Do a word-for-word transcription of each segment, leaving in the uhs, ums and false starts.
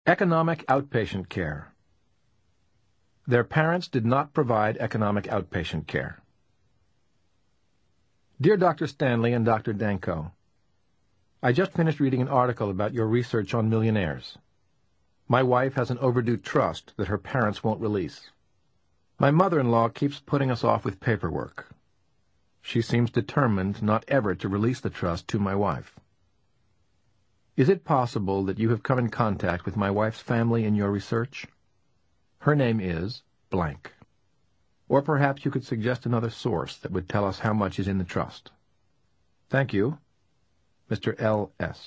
Economic outpatient care. Their parents did not provide economic outpatient care. Dear Doctor Stanley and Doctor Danko, I just finished reading an article about your research on millionaires. My wife has an overdue trust that her parents won't release. My mother-in-law keeps putting us off with paperwork. She seems determined not ever to release the trust to my wife. Is it possible that you have come in contact with my wife's family in your research? Her name is blank. Or perhaps you could suggest another source that would tell us how much is in the trust. Thank you, Mister L S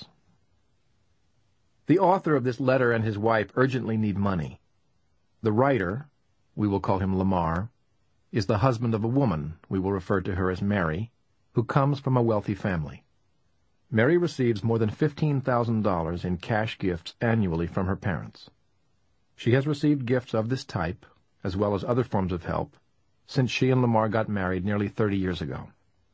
The author of this letter and his wife urgently need money. The writer, we will call him Lamar, is the husband of a woman, we will refer to her as Mary, who comes from a wealthy family. Mary receives more than fifteen thousand dollars in cash gifts annually from her parents. She has received gifts of this type, as well as other forms of help, since she and Lamar got married nearly thirty years ago.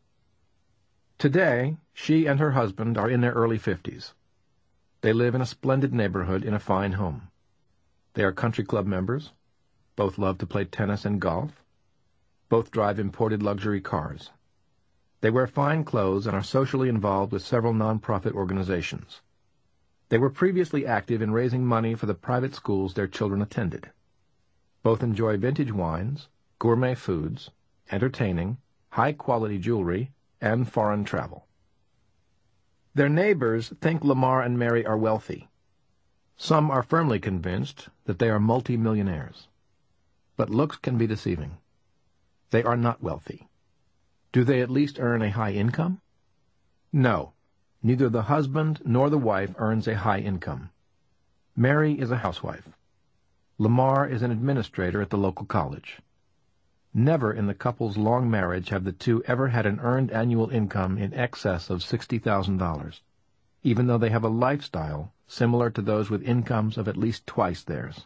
Today, she and her husband are in their early fifties. They live in a splendid neighborhood in a fine home. They are country club members. Both love to play tennis and golf. Both drive imported luxury cars. They wear fine clothes and are socially involved with several nonprofit organizations. They were previously active in raising money for the private schools their children attended. Both enjoy vintage wines, gourmet foods, entertaining, high-quality jewelry, and foreign travel. Their neighbors think Lamar and Mary are wealthy. Some are firmly convinced that they are multi-millionaires. But looks can be deceiving. They are not wealthy. Do they at least earn a high income? No, neither the husband nor the wife earns a high income. Mary is a housewife. Lamar is an administrator at the local college. Never in the couple's long marriage have the two ever had an earned annual income in excess of sixty thousand dollars, even though they have a lifestyle similar to those with incomes of at least twice theirs.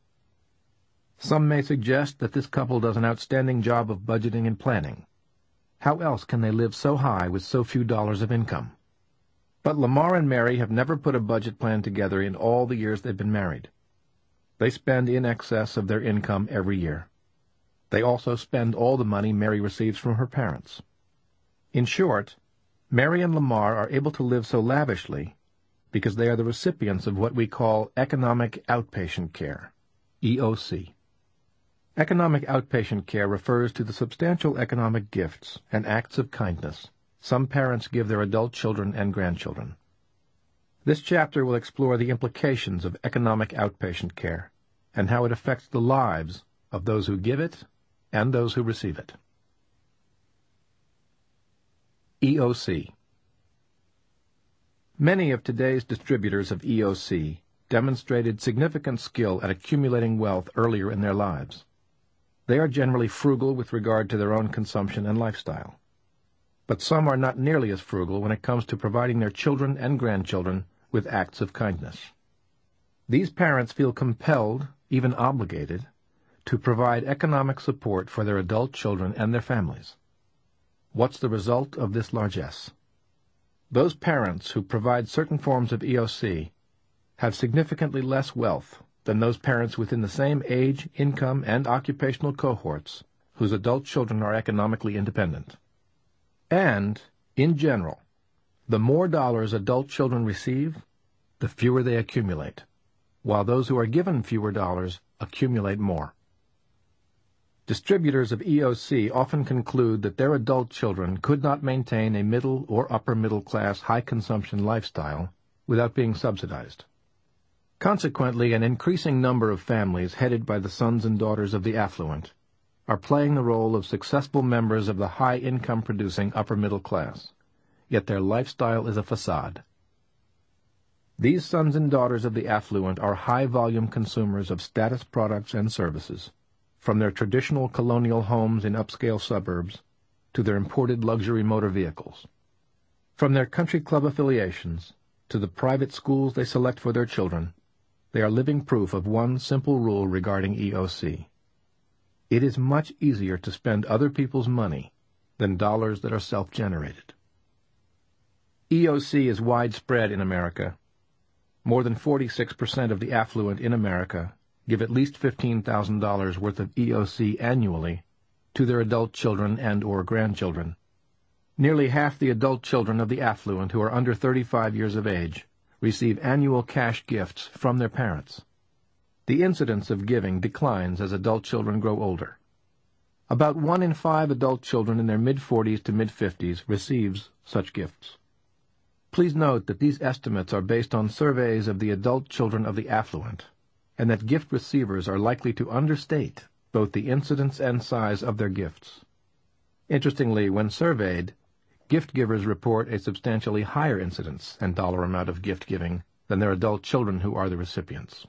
Some may suggest that this couple does an outstanding job of budgeting and planning. How else can they live so high with so few dollars of income? But Lamar and Mary have never put a budget plan together in all the years they've been married. They spend in excess of their income every year. They also spend all the money Mary receives from her parents. In short, Mary and Lamar are able to live so lavishly because they are the recipients of what we call economic outpatient care, E O C. Economic outpatient care refers to the substantial economic gifts and acts of kindness some parents give their adult children and grandchildren. This chapter will explore the implications of economic outpatient care and how it affects the lives of those who give it and those who receive it. E O C. Many of today's distributors of E O C demonstrated significant skill at accumulating wealth earlier in their lives. They are generally frugal with regard to their own consumption and lifestyle. But some are not nearly as frugal when it comes to providing their children and grandchildren with acts of kindness. These parents feel compelled, even obligated, to provide economic support for their adult children and their families. What's the result of this largesse? Those parents who provide certain forms of E O C have significantly less wealth than those parents within the same age, income, and occupational cohorts whose adult children are economically independent. And, in general, the more dollars adult children receive, the fewer they accumulate, while those who are given fewer dollars accumulate more. Distributors of E O C often conclude that their adult children could not maintain a middle or upper middle class high-consumption lifestyle without being subsidized. Consequently, an increasing number of families headed by the sons and daughters of the affluent are playing the role of successful members of the high-income producing upper middle class, yet their lifestyle is a facade. These sons and daughters of the affluent are high-volume consumers of status products and services, from their traditional colonial homes in upscale suburbs to their imported luxury motor vehicles. From their country club affiliations to the private schools they select for their children, they are living proof of one simple rule regarding E O C. It is much easier to spend other people's money than dollars that are self-generated. E O C is widespread in America, more than forty-six percent of the affluent in America give at least fifteen thousand dollars worth of E O C annually to their adult children and or grandchildren. Nearly half the adult children of the affluent who are under thirty-five years of age receive annual cash gifts from their parents. The incidence of giving declines as adult children grow older. About one in five adult children in their mid-forties to mid-fifties receives such gifts. Please note that these estimates are based on surveys of the adult children of the affluent, and that gift receivers are likely to understate both the incidence and size of their gifts. Interestingly, when surveyed, gift givers report a substantially higher incidence and dollar amount of gift giving than their adult children who are the recipients.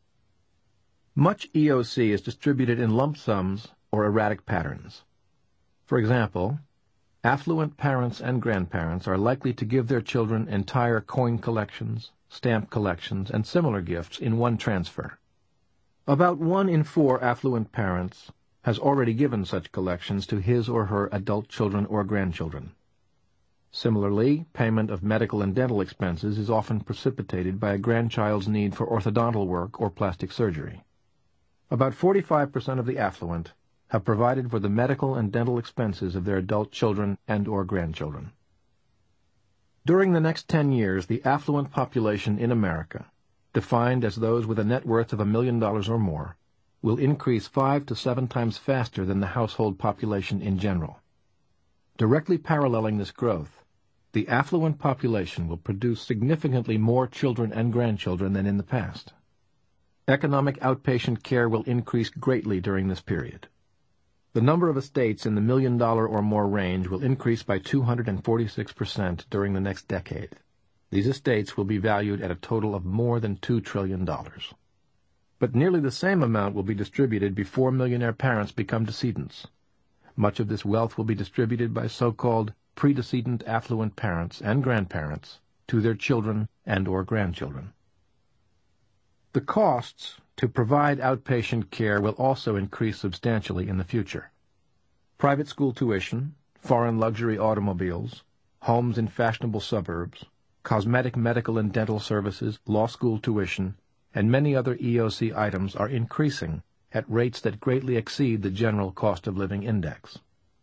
Much E O C is distributed in lump sums or erratic patterns. For example, affluent parents and grandparents are likely to give their children entire coin collections, stamp collections, and similar gifts in one transfer. About one in four affluent parents has already given such collections to his or her adult children or grandchildren. Similarly, payment of medical and dental expenses is often precipitated by a grandchild's need for orthodontal work or plastic surgery. About forty-five percent of the affluent have provided for the medical and dental expenses of their adult children and or grandchildren. During the next ten years, the affluent population in America, defined as those with a net worth of a million dollars or more, will increase five to seven times faster than the household population in general. Directly paralleling this growth, the affluent population will produce significantly more children and grandchildren than in the past. Economic outpatient care will increase greatly during this period. The number of estates in the million-dollar or more range will increase by two hundred forty-six percent during the next decade. These estates will be valued at a total of more than two trillion dollars. But nearly the same amount will be distributed before millionaire parents become decedents. Much of this wealth will be distributed by so-called predecedent affluent parents and grandparents to their children and or grandchildren. The costs to provide outpatient care will also increase substantially in the future. Private school tuition, foreign luxury automobiles, homes in fashionable suburbs, cosmetic medical and dental services, law school tuition, and many other E O C items are increasing at rates that greatly exceed the general cost of living index.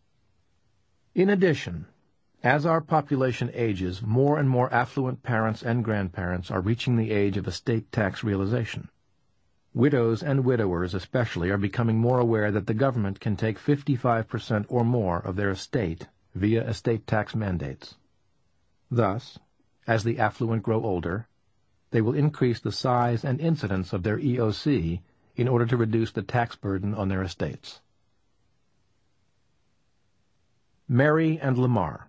In addition, as our population ages, more and more affluent parents and grandparents are reaching the age of estate tax realization. Widows and widowers especially are becoming more aware that the government can take fifty-five percent or more of their estate via estate tax mandates. Thus, as the affluent grow older, they will increase the size and incidence of their E O C in order to reduce the tax burden on their estates. Mary and Lamar.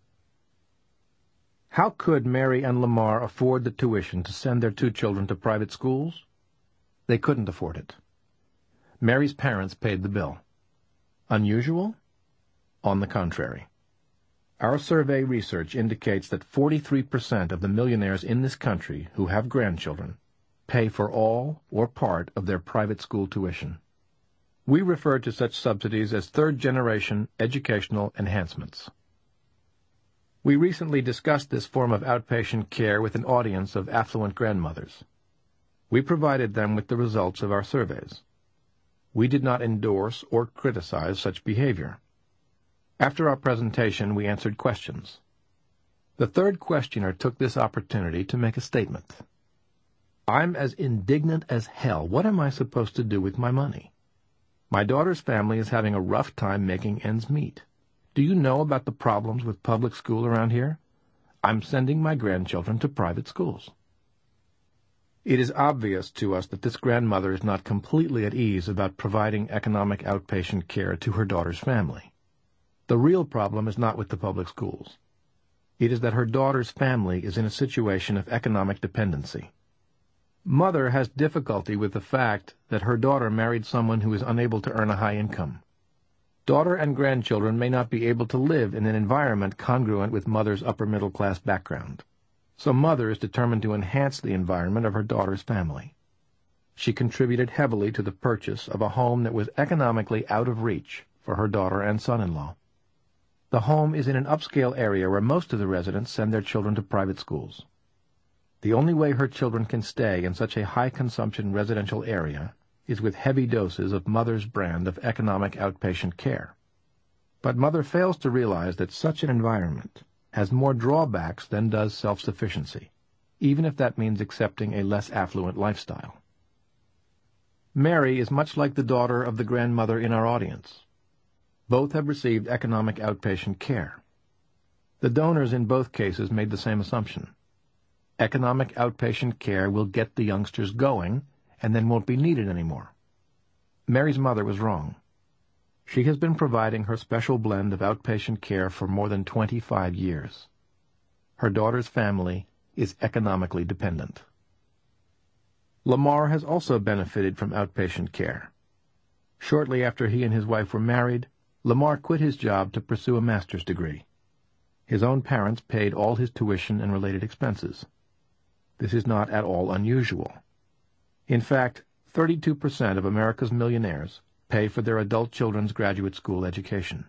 How could Mary and Lamar afford the tuition to send their two children to private schools? They couldn't afford it. Mary's parents paid the bill. Unusual? On the contrary. Our survey research indicates that forty-three percent of the millionaires in this country who have grandchildren pay for all or part of their private school tuition. We refer to such subsidies as third-generation educational enhancements. We recently discussed this form of outpatient care with an audience of affluent grandmothers. We provided them with the results of our surveys. We did not endorse or criticize such behavior. After our presentation, we answered questions. The third questioner took this opportunity to make a statement. I'm as indignant as hell. What am I supposed to do with my money? My daughter's family is having a rough time making ends meet. Do you know about the problems with public school around here? I'm sending my grandchildren to private schools. It is obvious to us that this grandmother is not completely at ease about providing economic outpatient care to her daughter's family. The real problem is not with the public schools. It is that her daughter's family is in a situation of economic dependency. Mother has difficulty with the fact that her daughter married someone who is unable to earn a high income. Daughter and grandchildren may not be able to live in an environment congruent with mother's upper-middle-class background. So mother is determined to enhance the environment of her daughter's family. She contributed heavily to the purchase of a home that was economically out of reach for her daughter and son-in-law. The home is in an upscale area where most of the residents send their children to private schools. The only way her children can stay in such a high-consumption residential area is with heavy doses of Mother's brand of economic outpatient care. But Mother fails to realize that such an environment has more drawbacks than does self-sufficiency, even if that means accepting a less affluent lifestyle. Mary is much like the daughter of the grandmother in our audience. Both have received economic outpatient care. The donors in both cases made the same assumption. Economic outpatient care will get the youngsters going and then won't be needed anymore. Mary's mother was wrong. She has been providing her special blend of outpatient care for more than twenty-five years. Her daughter's family is economically dependent. Lamar has also benefited from outpatient care. Shortly after he and his wife were married, Lamar quit his job to pursue a master's degree. His own parents paid all his tuition and related expenses. This is not at all unusual. In fact, thirty-two percent of America's millionaires pay for their adult children's graduate school education.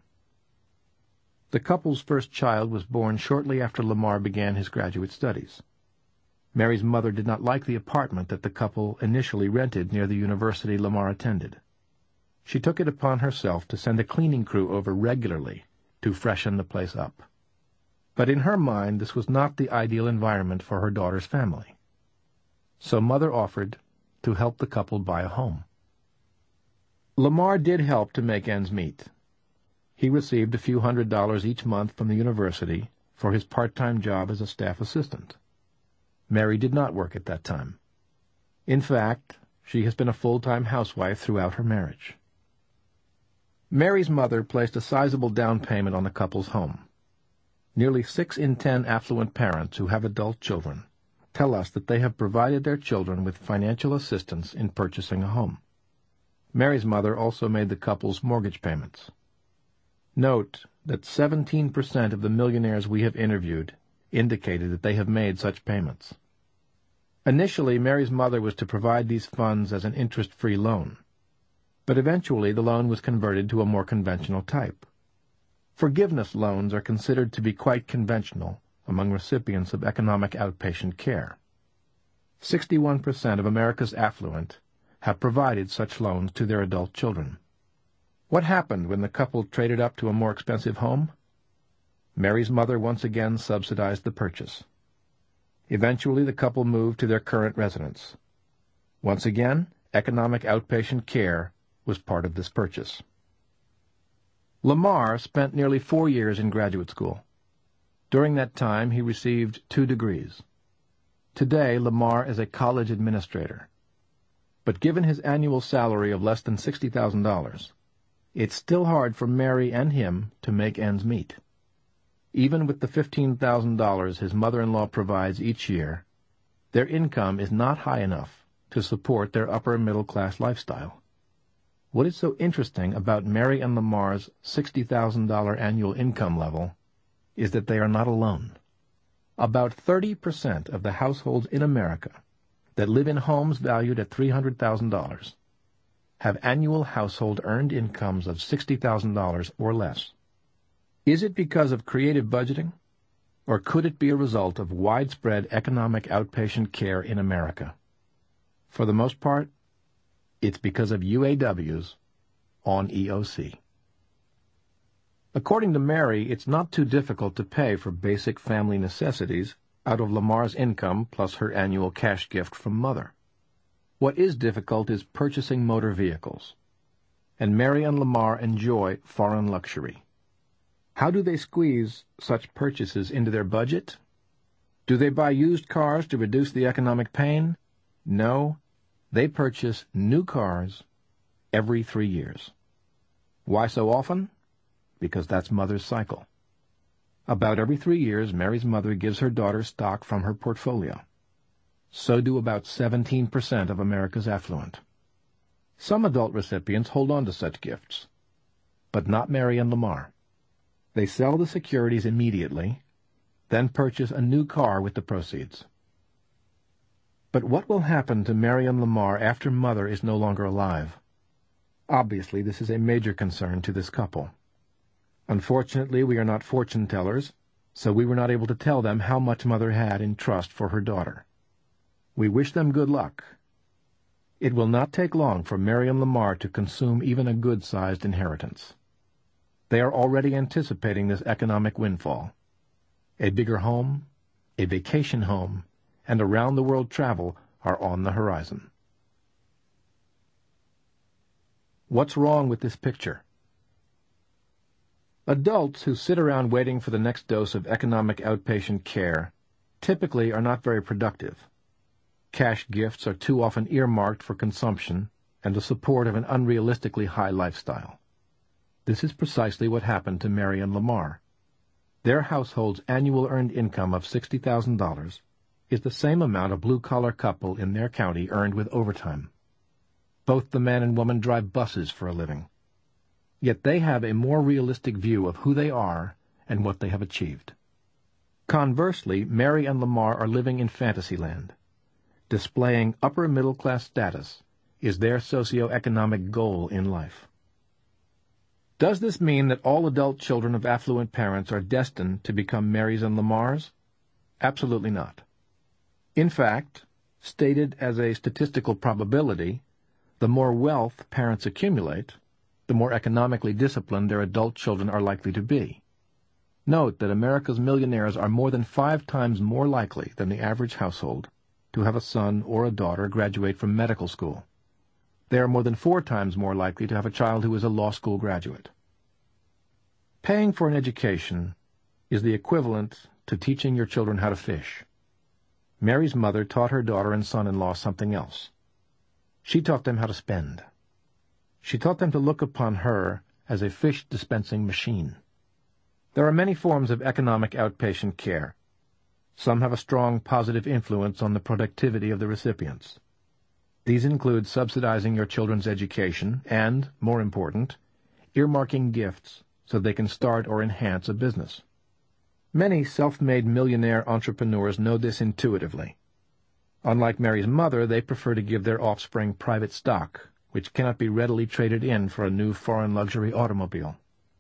The couple's first child was born shortly after Lamar began his graduate studies. Mary's mother did not like the apartment that the couple initially rented near the university Lamar attended. She took it upon herself to send a cleaning crew over regularly to freshen the place up. But in her mind, this was not the ideal environment for her daughter's family. So Mother offered to help the couple buy a home. Lamar did help to make ends meet. He received a few hundred dollars each month from the university for his part-time job as a staff assistant. Mary did not work at that time. In fact, she has been a full-time housewife throughout her marriage. Mary's mother placed a sizable down payment on the couple's home. Nearly six in ten affluent parents who have adult children tell us that they have provided their children with financial assistance in purchasing a home. Mary's mother also made the couple's mortgage payments. Note that seventeen percent of the millionaires we have interviewed indicated that they have made such payments. Initially, Mary's mother was to provide these funds as an interest-free loan, but eventually the loan was converted to a more conventional type. Forgiveness loans are considered to be quite conventional among recipients of economic outpatient care. sixty-one percent of America's affluent have provided such loans to their adult children. What happened when the couple traded up to a more expensive home? Mary's mother once again subsidized the purchase. Eventually, the couple moved to their current residence. Once again, economic outpatient care was part of this purchase. Lamar spent nearly four years in graduate school. During that time, he received two degrees. Today, Lamar is a college administrator. But given his annual salary of less than sixty thousand dollars, it's still hard for Mary and him to make ends meet. Even with the fifteen thousand dollars his mother-in-law provides each year, their income is not high enough to support their upper-middle-class lifestyle. What is so interesting about Mary and Lamar's sixty thousand dollars annual income level is that they are not alone. About thirty percent of the households in America that live in homes valued at three hundred thousand dollars have annual household earned incomes of sixty thousand dollars or less. Is it because of creative budgeting, or could it be a result of widespread economic outpatient care in America? For the most part, it's because of U A Ws on E O C. According to Mary, it's not too difficult to pay for basic family necessities out of Lamar's income plus her annual cash gift from Mother. What is difficult is purchasing motor vehicles, and Mary and Lamar enjoy foreign luxury. How do they squeeze such purchases into their budget? Do they buy used cars to reduce the economic pain? No. They purchase new cars every three years. Why so often? Because that's Mother's cycle. About every three years, Mary's mother gives her daughter stock from her portfolio. So do about seventeen percent of America's affluent. Some adult recipients hold on to such gifts, but not Mary and Lamar. They sell the securities immediately, then purchase a new car with the proceeds. But what will happen to Mary and Lamar after Mother is no longer alive? Obviously, this is a major concern to this couple. Unfortunately, we are not fortune tellers, so we were not able to tell them how much Mother had in trust for her daughter. We wish them good luck. It will not take long for Mary and Lamar to consume even a good-sized inheritance. They are already anticipating this economic windfall. A bigger home, a vacation home, and around-the-world travel are on the horizon. What's wrong with this picture? Adults who sit around waiting for the next dose of economic outpatient care typically are not very productive. Cash gifts are too often earmarked for consumption and the support of an unrealistically high lifestyle. This is precisely what happened to Mary and Lamar. Their household's annual earned income of sixty thousand dollars is the same amount a blue-collar couple in their county earned with overtime. Both the man and woman drive buses for a living. Yet they have a more realistic view of who they are and what they have achieved. Conversely, Mary and Lamar are living in fantasyland. Displaying upper-middle-class status is their socioeconomic goal in life. Does this mean that all adult children of affluent parents are destined to become Marys and Lamars? Absolutely not. In fact, stated as a statistical probability, the more wealth parents accumulate, the more economically disciplined their adult children are likely to be. Note that America's millionaires are more than five times more likely than the average household to have a son or a daughter graduate from medical school. They are more than four times more likely to have a child who is a law school graduate. Paying for an education is the equivalent to teaching your children how to fish. Mary's mother taught her daughter and son-in-law something else. She taught them how to spend. She taught them to look upon her as a fish-dispensing machine. There are many forms of economic outpatient care. Some have a strong positive influence on the productivity of the recipients. These include subsidizing your children's education and, more important, earmarking gifts so they can start or enhance a business. Many self-made millionaire entrepreneurs know this intuitively. Unlike Mary's mother, they prefer to give their offspring private stock, which cannot be readily traded in for a new foreign luxury automobile.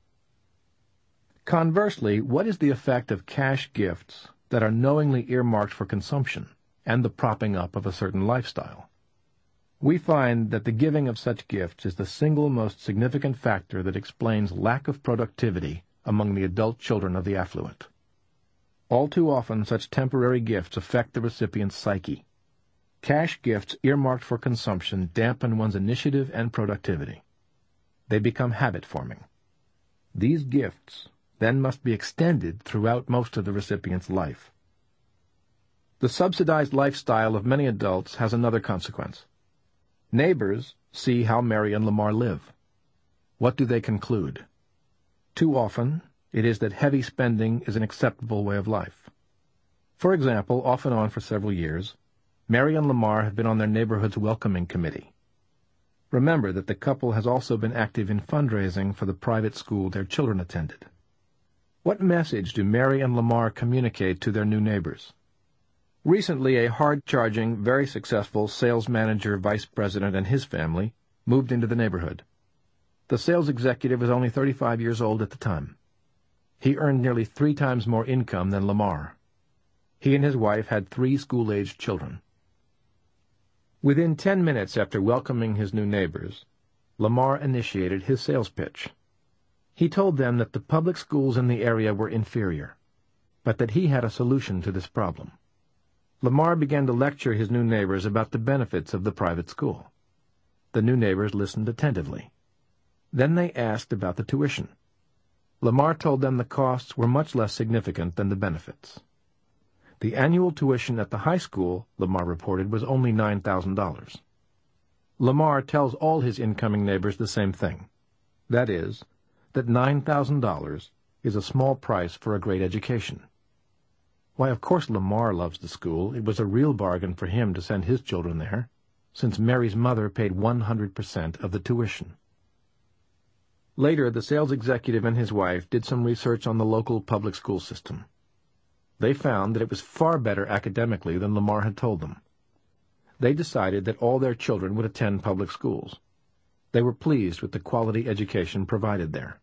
Conversely, what is the effect of cash gifts that are knowingly earmarked for consumption and the propping up of a certain lifestyle? We find that the giving of such gifts is the single most significant factor that explains lack of productivity among the adult children of the affluent. All too often, such temporary gifts affect the recipient's psyche. Cash gifts earmarked for consumption dampen one's initiative and productivity. They become habit-forming. These gifts then must be extended throughout most of the recipient's life. The subsidized lifestyle of many adults has another consequence. Neighbors see how Mary and Lamar live. What do they conclude? Too often, it is that heavy spending is an acceptable way of life. For example, off and on for several years, Mary and Lamar have been on their neighborhood's welcoming committee. Remember that the couple has also been active in fundraising for the private school their children attended. What message do Mary and Lamar communicate to their new neighbors? Recently, a hard-charging, very successful sales manager vice president and his family moved into the neighborhood. The sales executive was only thirty-five years old at the time. He earned nearly three times more income than Lamar. He and his wife had three school-aged children. Within ten minutes after welcoming his new neighbors, Lamar initiated his sales pitch. He told them that the public schools in the area were inferior, but that he had a solution to this problem. Lamar began to lecture his new neighbors about the benefits of the private school. The new neighbors listened attentively. Then they asked about the tuition. Lamar told them the costs were much less significant than the benefits. The annual tuition at the high school, Lamar reported, was only nine thousand dollars. Lamar tells all his incoming neighbors the same thing. That is, that nine thousand dollars is a small price for a great education. Why, of course Lamar loves the school. It was a real bargain for him to send his children there, since Mary's mother paid one hundred percent of the tuition. Later, the sales executive and his wife did some research on the local public school system. They found that it was far better academically than Lamar had told them. They decided that all their children would attend public schools. They were pleased with the quality education provided there.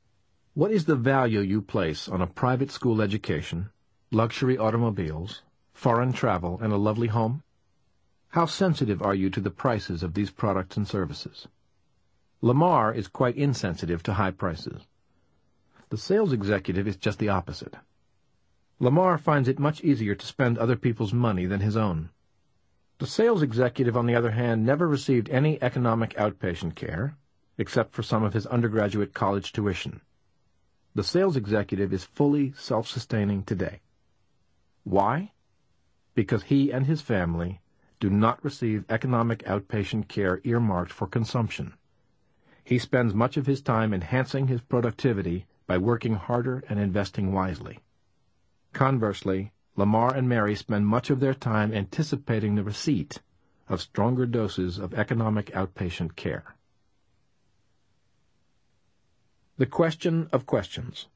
What is the value you place on a private school education, luxury automobiles, foreign travel, and a lovely home? How sensitive are you to the prices of these products and services? Lamar is quite insensitive to high prices. The sales executive is just the opposite. Lamar finds it much easier to spend other people's money than his own. The sales executive, on the other hand, never received any economic outpatient care, except for some of his undergraduate college tuition. The sales executive is fully self-sustaining today. Why? Because he and his family do not receive economic outpatient care earmarked for consumption. He spends much of his time enhancing his productivity by working harder and investing wisely. Conversely, Lamar and Mary spend much of their time anticipating the receipt of stronger doses of economic outpatient care. The question of questions.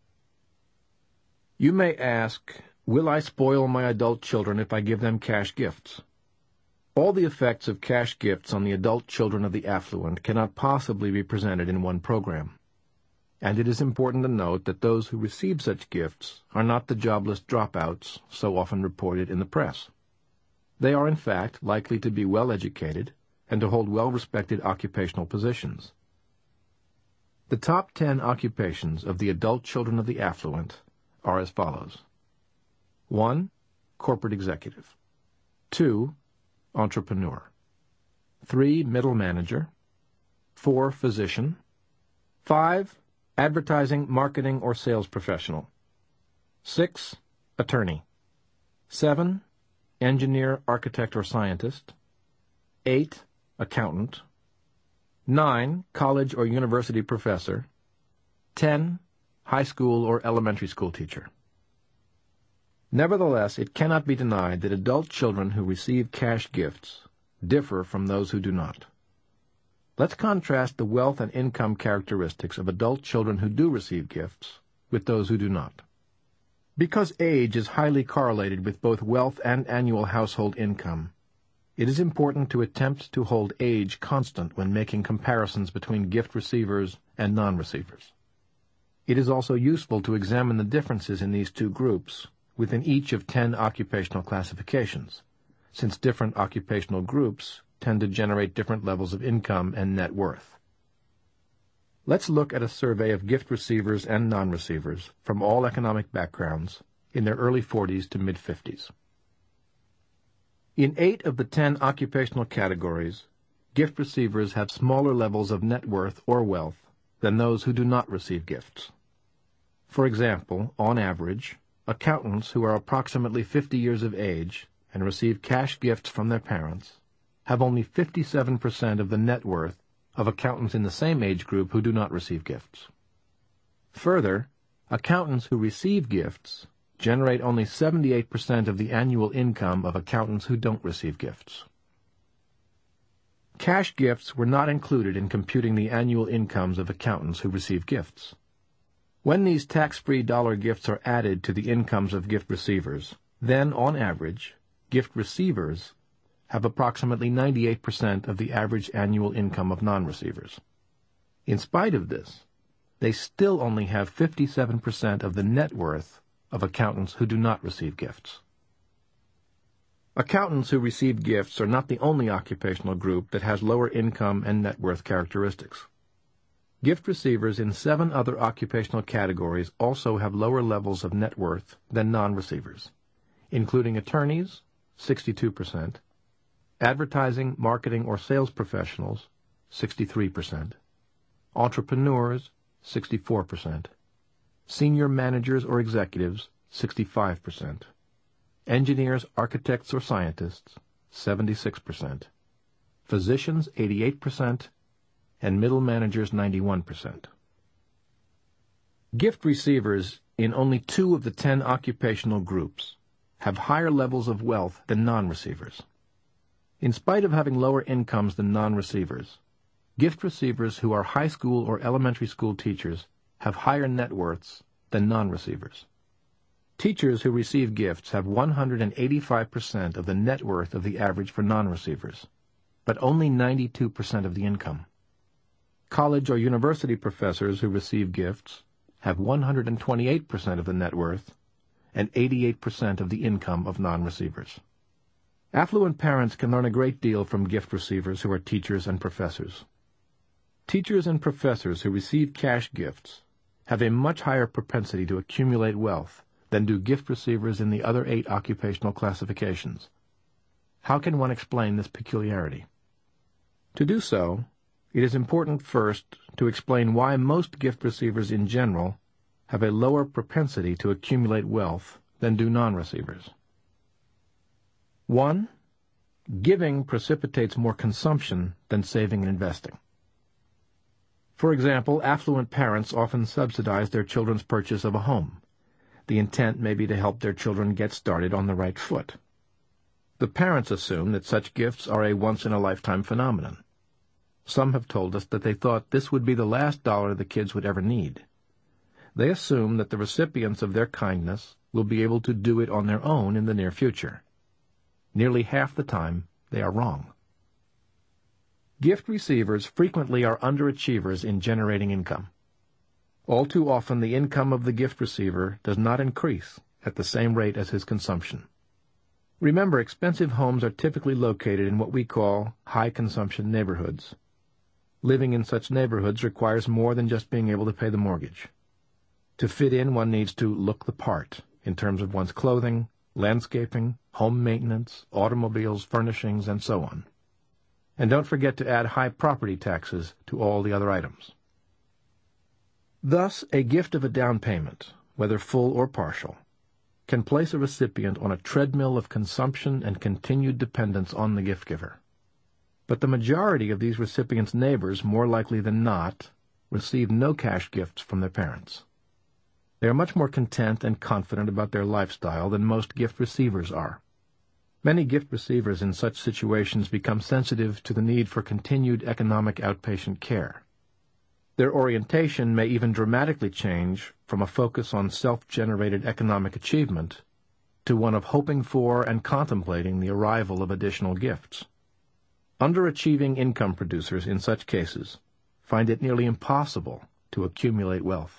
You may ask, will I spoil my adult children if I give them cash gifts? All the effects of cash gifts on the adult children of the affluent cannot possibly be presented in one program. And it is important to note that those who receive such gifts are not the jobless dropouts so often reported in the press. They are, in fact, likely to be well-educated and to hold well-respected occupational positions. The top ten occupations of the adult children of the affluent are as follows. one. Corporate executive. two. Entrepreneur. three. Middle manager. four. Physician. five. Advertising, marketing, or sales professional. six. Attorney. seven. Engineer, architect, or scientist. eight. Accountant. nine. College or university professor. ten. High school or elementary school teacher. Nevertheless, it cannot be denied that adult children who receive cash gifts differ from those who do not. Let's contrast the wealth and income characteristics of adult children who do receive gifts with those who do not. Because age is highly correlated with both wealth and annual household income, it is important to attempt to hold age constant when making comparisons between gift receivers and non-receivers. It is also useful to examine the differences in these two groups within each of ten occupational classifications, since different occupational groups tend to generate different levels of income and net worth. Let's look at a survey of gift receivers and non-receivers from all economic backgrounds in their early forties to mid-fifties. In eight of the ten occupational categories, gift receivers have smaller levels of net worth or wealth than those who do not receive gifts. For example, on average, accountants who are approximately fifty years of age and receive cash gifts from their parents have only fifty-seven percent of the net worth of accountants in the same age group who do not receive gifts. Further, accountants who receive gifts generate only seventy-eight percent of the annual income of accountants who don't receive gifts. Cash gifts were not included in computing the annual incomes of accountants who receive gifts. When these tax-free dollar gifts are added to the incomes of gift receivers, then, on average, gift receivers have approximately ninety-eight percent of the average annual income of non-receivers. In spite of this, they still only have fifty-seven percent of the net worth of accountants who do not receive gifts. Accountants who receive gifts are not the only occupational group that has lower income and net worth characteristics. Gift receivers in seven other occupational categories also have lower levels of net worth than non-receivers, including attorneys, sixty-two percent, advertising, marketing, or sales professionals, sixty-three percent, entrepreneurs, sixty-four percent, senior managers or executives, sixty-five percent, engineers, architects, or scientists, seventy-six percent, physicians, eighty-eight percent, and middle managers, ninety-one percent. Gift receivers in only two of the ten occupational groups have higher levels of wealth than non-receivers. In spite of having lower incomes than non-receivers, gift receivers who are high school or elementary school teachers have higher net worths than non-receivers. Teachers who receive gifts have one hundred eighty-five percent of the net worth of the average for non-receivers, but only ninety-two percent of the income. College or university professors who receive gifts have one hundred twenty-eight percent of the net worth and eighty-eight percent of the income of non-receivers. Affluent parents can learn a great deal from gift receivers who are teachers and professors. Teachers and professors who receive cash gifts have a much higher propensity to accumulate wealth than do gift receivers in the other eight occupational classifications. How can one explain this peculiarity? To do so, it is important first to explain why most gift receivers in general have a lower propensity to accumulate wealth than do non-receivers. One, giving precipitates more consumption than saving and investing. For example, affluent parents often subsidize their children's purchase of a home. The intent may be to help their children get started on the right foot. The parents assume that such gifts are a once-in-a-lifetime phenomenon. Some have told us that they thought this would be the last dollar the kids would ever need. They assume that the recipients of their kindness will be able to do it on their own in the near future. Nearly half the time, they are wrong. Gift receivers frequently are underachievers in generating income. All too often, the income of the gift receiver does not increase at the same rate as his consumption. Remember, expensive homes are typically located in what we call high-consumption neighborhoods. Living in such neighborhoods requires more than just being able to pay the mortgage. To fit in, one needs to look the part in terms of one's clothing, landscaping, home maintenance, automobiles, furnishings, and so on. And don't forget to add high property taxes to all the other items. Thus, a gift of a down payment, whether full or partial, can place a recipient on a treadmill of consumption and continued dependence on the gift giver. But the majority of these recipients' neighbors, more likely than not, receive no cash gifts from their parents. They are much more content and confident about their lifestyle than most gift receivers are. Many gift receivers in such situations become sensitive to the need for continued economic outpatient care. Their orientation may even dramatically change from a focus on self-generated economic achievement to one of hoping for and contemplating the arrival of additional gifts. Underachieving income producers in such cases find it nearly impossible to accumulate wealth.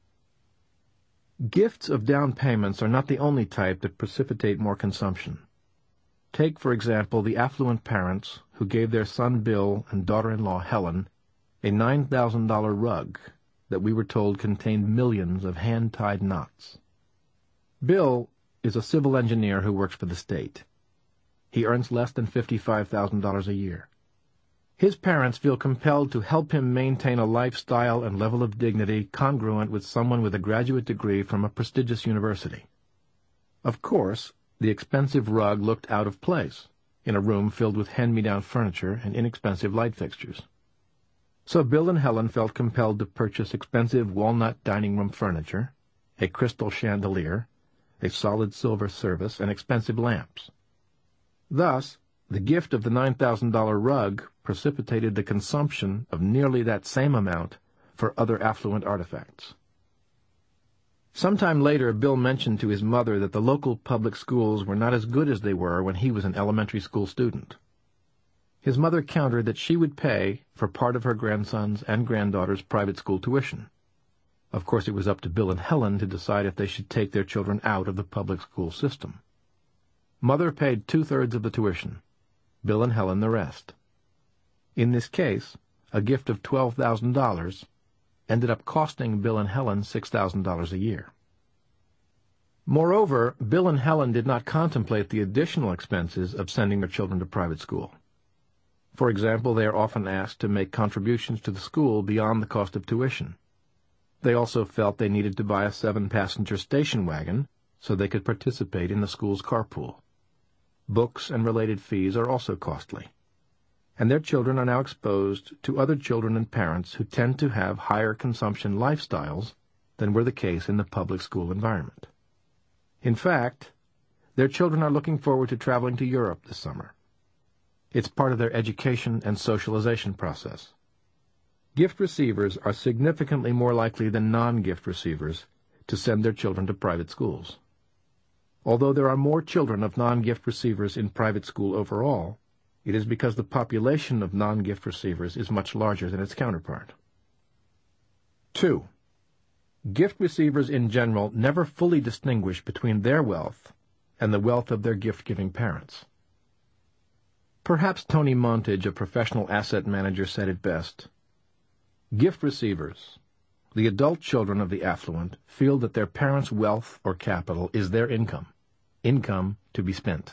Gifts of down payments are not the only type that precipitate more consumption. Take, for example, the affluent parents who gave their son Bill and daughter-in-law Helen a nine thousand dollar rug that we were told contained millions of hand-tied knots. Bill is a civil engineer who works for the state. He earns less than fifty-five thousand dollars a year. His parents feel compelled to help him maintain a lifestyle and level of dignity congruent with someone with a graduate degree from a prestigious university. Of course, the expensive rug looked out of place in a room filled with hand-me-down furniture and inexpensive light fixtures. So Bill and Helen felt compelled to purchase expensive walnut dining room furniture, a crystal chandelier, a solid silver service, and expensive lamps. Thus, the gift of the nine thousand dollar rug precipitated the consumption of nearly that same amount for other affluent artifacts. Sometime later, Bill mentioned to his mother that the local public schools were not as good as they were when he was an elementary school student. His mother countered that she would pay for part of her grandson's and granddaughter's private school tuition. Of course, it was up to Bill and Helen to decide if they should take their children out of the public school system. Mother paid two-thirds of the tuition, Bill and Helen the rest. In this case, a gift of twelve thousand dollars ended up costing Bill and Helen six thousand dollars a year. Moreover, Bill and Helen did not contemplate the additional expenses of sending their children to private school. For example, they are often asked to make contributions to the school beyond the cost of tuition. They also felt they needed to buy a seven-passenger station wagon so they could participate in the school's carpool. Books and related fees are also costly. And their children are now exposed to other children and parents who tend to have higher consumption lifestyles than were the case in the public school environment. In fact, their children are looking forward to traveling to Europe this summer. It's part of their education and socialization process. Gift receivers are significantly more likely than non-gift receivers to send their children to private schools. Although there are more children of non-gift receivers in private school overall, it is because the population of non-gift receivers is much larger than its counterpart. Two, Gift receivers in general never fully distinguish between their wealth and the wealth of their gift-giving parents. Perhaps Tony Montage, a professional asset manager, said it best. Gift receivers, the adult children of the affluent, feel that their parents' wealth or capital is their income, income to be spent.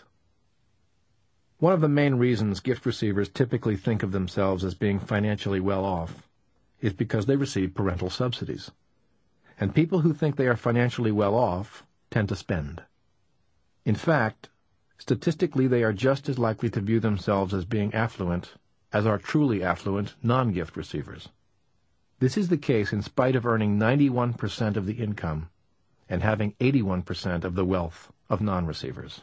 One of the main reasons gift receivers typically think of themselves as being financially well off is because they receive parental subsidies. And people who think they are financially well off tend to spend. In fact, statistically they are just as likely to view themselves as being affluent as are truly affluent non-gift receivers. This is the case in spite of earning ninety-one percent of the income and having eighty-one percent of the wealth of non-receivers.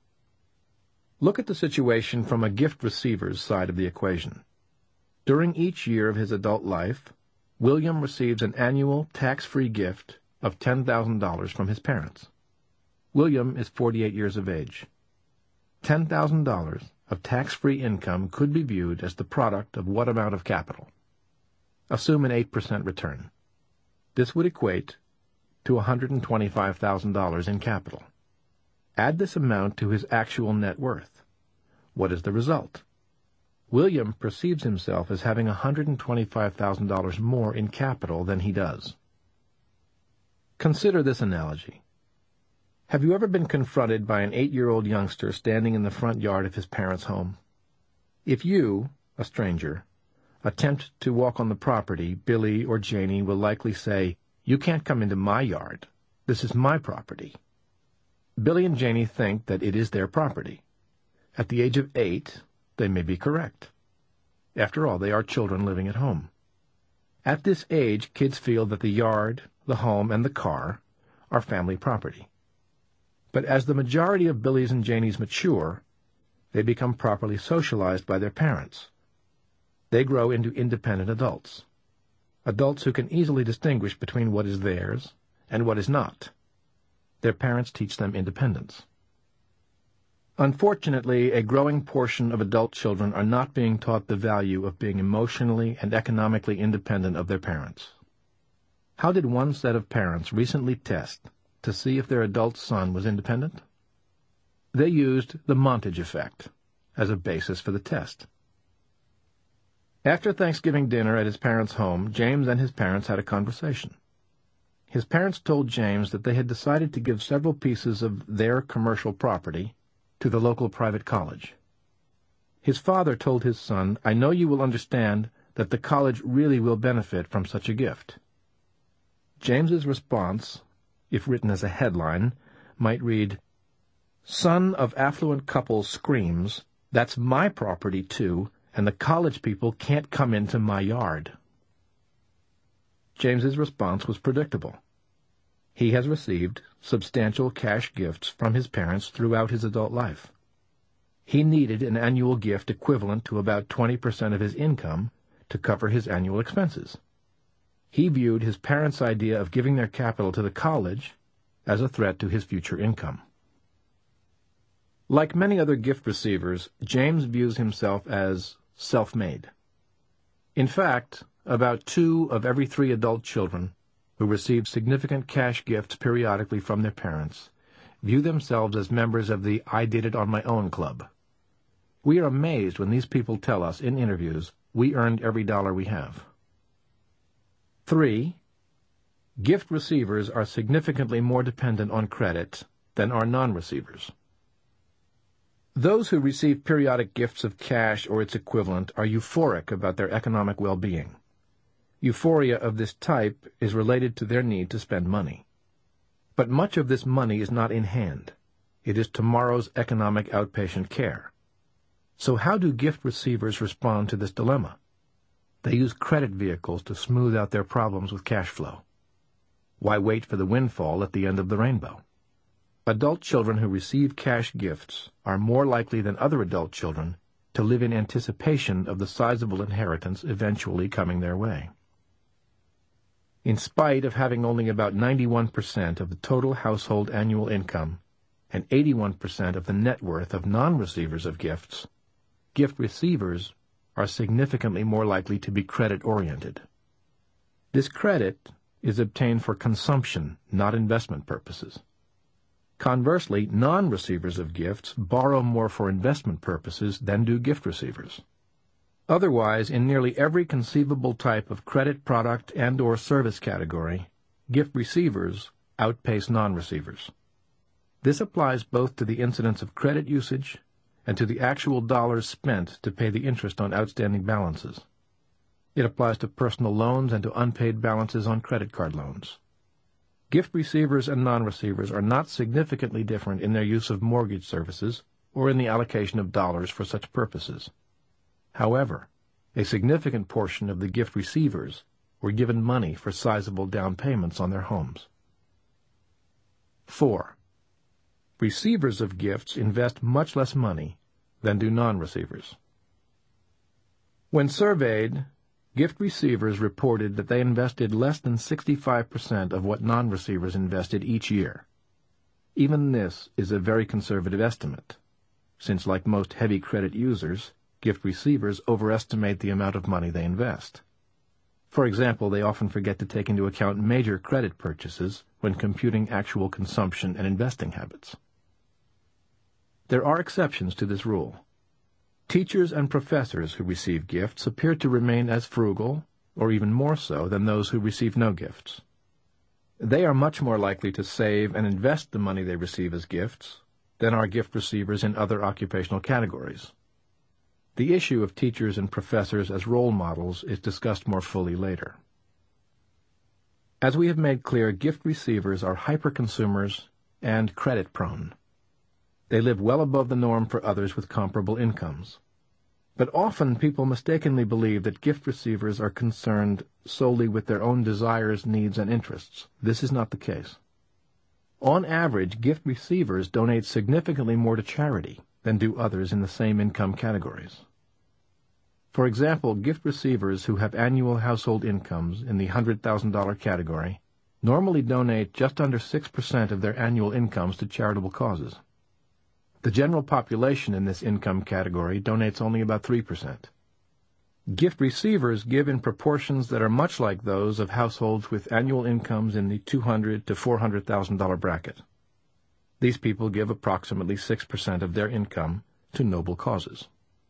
Look at the situation from a gift receiver's side of the equation. During each year of his adult life, William receives an annual tax-free gift of ten thousand dollars from his parents. William is forty-eight years of age. ten thousand dollars of tax-free income could be viewed as the product of what amount of capital? Assume an eight percent return. This would equate to one hundred twenty-five thousand dollars in capital. Add this amount to his actual net worth. What is the result? William perceives himself as having one hundred twenty-five thousand dollars more in capital than he does. Consider this analogy. Have you ever been confronted by an eight-year-old youngster standing in the front yard of his parents' home? If you, a stranger, attempt to walk on the property, Billy or Janie will likely say, "You can't come into my yard. This is my property." Billy and Janie think that it is their property. At the age of eight, they may be correct. After all, they are children living at home. At this age, kids feel that the yard, the home, and the car are family property. But as the majority of Billy's and Janie's mature, they become properly socialized by their parents. They grow into independent adults, adults who can easily distinguish between what is theirs and what is not. Their parents teach them independence. Unfortunately, a growing portion of adult children are not being taught the value of being emotionally and economically independent of their parents. How did one set of parents recently test to see if their adult son was independent? They used the Montage effect as a basis for the test. After Thanksgiving dinner at his parents' home, James and his parents had a conversation. His parents told James that they had decided to give several pieces of their commercial property to the local private college. His father told his son, "I know you will understand that the college really will benefit from such a gift." James's response, if written as a headline, might read, "Son of affluent couple screams, 'That's my property, too, and the college people can't come into my yard.'" James's response was predictable. He has received substantial cash gifts from his parents throughout his adult life. He needed an annual gift equivalent to about twenty percent of his income to cover his annual expenses. He viewed his parents' idea of giving their capital to the college as a threat to his future income. Like many other gift receivers, James views himself as self-made. In fact, about two of every three adult children who receive significant cash gifts periodically from their parents view themselves as members of the I Did It on My Own club. We are amazed when these people tell us in interviews, "We earned every dollar we have." Three, gift receivers are significantly more dependent on credit than are non-receivers. Those who receive periodic gifts of cash or its equivalent are euphoric about their economic well-being. Euphoria of this type is related to their need to spend money. But much of this money is not in hand. It is tomorrow's economic outpatient care. So how do gift receivers respond to this dilemma? They use credit vehicles to smooth out their problems with cash flow. Why wait for the windfall at the end of the rainbow? Adult children who receive cash gifts are more likely than other adult children to live in anticipation of the sizable inheritance eventually coming their way. In spite of having only about ninety-one percent of the total household annual income and eighty-one percent of the net worth of non-receivers of gifts, gift receivers are significantly more likely to be credit-oriented. This credit is obtained for consumption, not investment purposes. Conversely, non-receivers of gifts borrow more for investment purposes than do gift receivers. Otherwise, in nearly every conceivable type of credit product and or service category, gift receivers outpace non-receivers. This applies both to the incidence of credit usage and to the actual dollars spent to pay the interest on outstanding balances. It applies to personal loans and to unpaid balances on credit card loans. Gift receivers and non-receivers are not significantly different in their use of mortgage services or in the allocation of dollars for such purposes. However, a significant portion of the gift receivers were given money for sizable down payments on their homes. Four. Receivers of gifts invest much less money than do non-receivers. When surveyed, gift receivers reported that they invested less than sixty-five percent of what non-receivers invested each year. Even this is a very conservative estimate, since like most heavy credit users, gift receivers overestimate the amount of money they invest. For example, they often forget to take into account major credit purchases when computing actual consumption and investing habits. There are exceptions to this rule. Teachers and professors who receive gifts appear to remain as frugal, or even more so, than those who receive no gifts. They are much more likely to save and invest the money they receive as gifts than are gift receivers in other occupational categories. The issue of teachers and professors as role models is discussed more fully later. As we have made clear, gift receivers are hyper-consumers and credit-prone. They live well above the norm for others with comparable incomes. But often people mistakenly believe that gift receivers are concerned solely with their own desires, needs, and interests. This is not the case. On average, gift receivers donate significantly more to charity than do others in the same income categories. For example, gift receivers who have annual household incomes in the one hundred thousand dollars category normally donate just under six percent of their annual incomes to charitable causes. The general population in this income category donates only about three percent. Gift receivers give in proportions that are much like those of households with annual incomes in the two hundred thousand to four hundred thousand dollars bracket. These people give approximately six percent of their income to noble causes.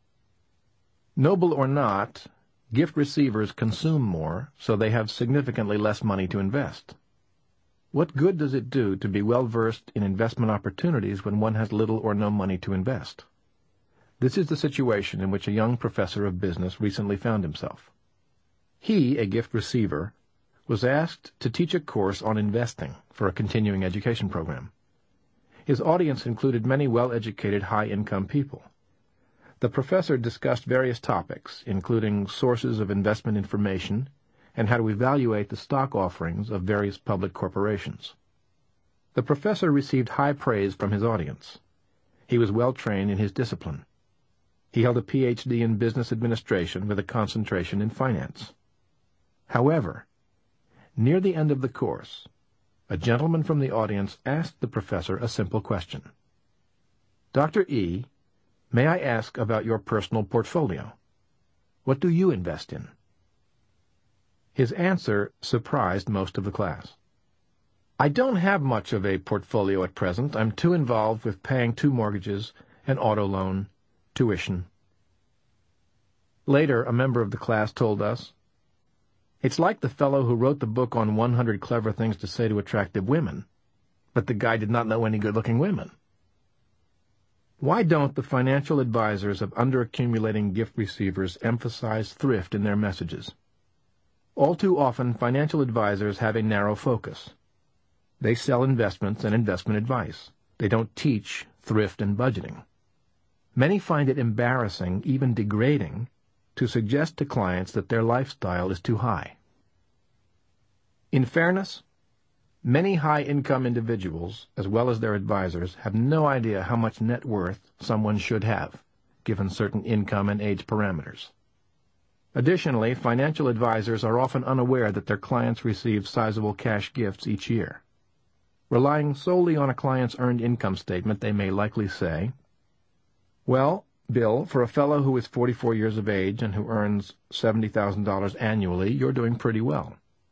Noble or not, gift receivers consume more, so they have significantly less money to invest. What good does it do to be well-versed in investment opportunities when one has little or no money to invest? This is the situation in which a young professor of business recently found himself. He, a gift receiver, was asked to teach a course on investing for a continuing education program. His audience included many well-educated, high-income people. The professor discussed various topics, including sources of investment information and how to evaluate the stock offerings of various public corporations. The professor received high praise from his audience. He was well trained in his discipline. He held a P H D in business administration with a concentration in finance. However, near the end of the course, a gentleman from the audience asked the professor a simple question. "Doctor E, may I ask about your personal portfolio? What do you invest in?" His answer surprised most of the class. "I don't have much of a portfolio at present. I'm too involved with paying two mortgages, an auto loan, tuition." Later, a member of the class told us, "It's like the fellow who wrote the book on one hundred clever things to say to attractive women, but the guy did not know any good-looking women." Why don't the financial advisors of underaccumulating gift receivers emphasize thrift in their messages? All too often, financial advisors have a narrow focus. They sell investments and investment advice. They don't teach thrift and budgeting. Many find it embarrassing, even degrading, to suggest to clients that their lifestyle is too high. In fairness, many high-income individuals, as well as their advisors, have no idea how much net worth someone should have, given certain income and age parameters. Additionally, financial advisors are often unaware that their clients receive sizable cash gifts each year. Relying solely on a client's earned income statement, they may likely say, "Well, Bill, for a fellow who is forty-four years of age and who earns seventy thousand dollars annually, you're doing pretty well."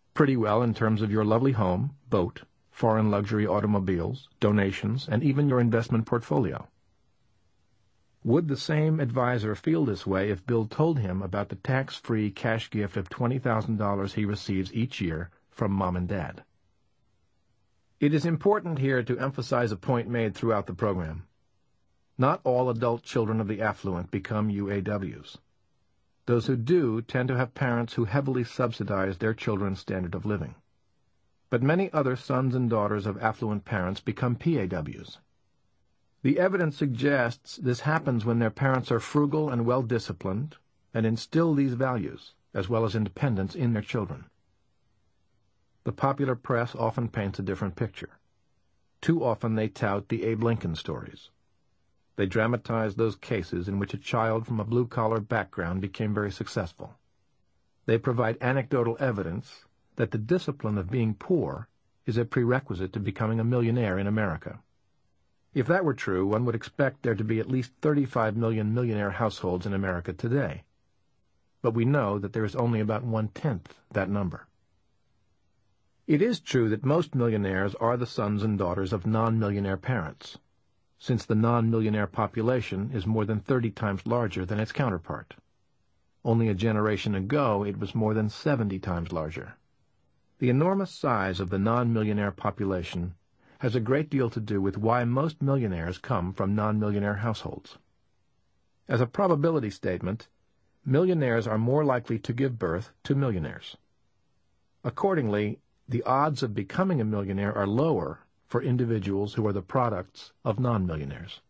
pretty well in terms of your lovely home, boat, foreign luxury automobiles, donations, and even your investment portfolio. Would the same advisor feel this way if Bill told him about the tax-free cash gift of twenty thousand dollars he receives each year from Mom and Dad? It is important here to emphasize a point made throughout the program. Not all adult children of the affluent become U A Ws. Those who do tend to have parents who heavily subsidize their children's standard of living. But many other sons and daughters of affluent parents become P A Ws. The evidence suggests this happens when their parents are frugal and well-disciplined and instill these values, as well as independence, in their children. The popular press often paints a different picture. Too often they tout the Abe Lincoln stories. They dramatize those cases in which a child from a blue-collar background became very successful. They provide anecdotal evidence that the discipline of being poor is a prerequisite to becoming a millionaire in America. If that were true, one would expect there to be at least thirty-five million millionaire households in America today. But we know that there is only about one-tenth that number. It is true that most millionaires are the sons and daughters of non-millionaire parents, since the non-millionaire population is more than thirty times larger than its counterpart. Only a generation ago it was more than seventy times larger. The enormous size of the non-millionaire population has a great deal to do with why most millionaires come from non-millionaire households. As a probability statement, millionaires are more likely to give birth to millionaires. Accordingly, the odds of becoming a millionaire are lower for individuals who are the products of non-millionaires.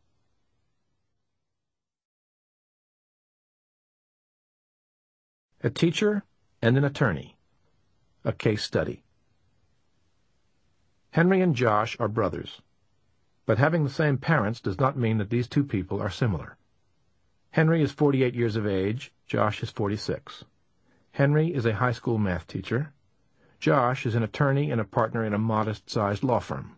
A teacher and an attorney. A case study. Henry and Josh are brothers, but having the same parents does not mean that these two people are similar. Henry is forty-eight years of age, Josh is forty-six. Henry is a high school math teacher. Josh is an attorney and a partner in a modest-sized law firm.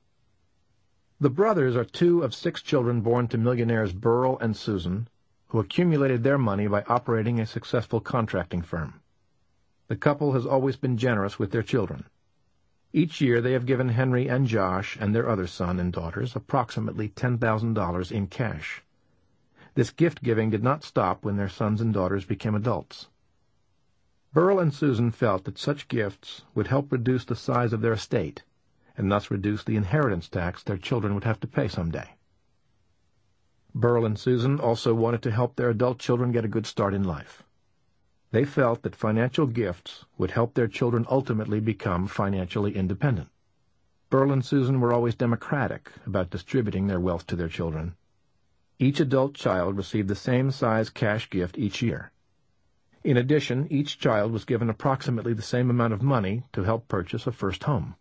The brothers are two of six children born to millionaires Burl and Susan, who accumulated their money by operating a successful contracting firm. The couple has always been generous with their children. Each year they have given Henry and Josh and their other son and daughters approximately ten thousand dollars in cash. This gift-giving did not stop when their sons and daughters became adults. Burl and Susan felt that such gifts would help reduce the size of their estate, and thus reduce the inheritance tax their children would have to pay someday. Burl and Susan also wanted to help their adult children get a good start in life. They felt that financial gifts would help their children ultimately become financially independent. Burl and Susan were always democratic about distributing their wealth to their children. Each adult child received the same size cash gift each year. In addition, each child was given approximately the same amount of money to help purchase a first home.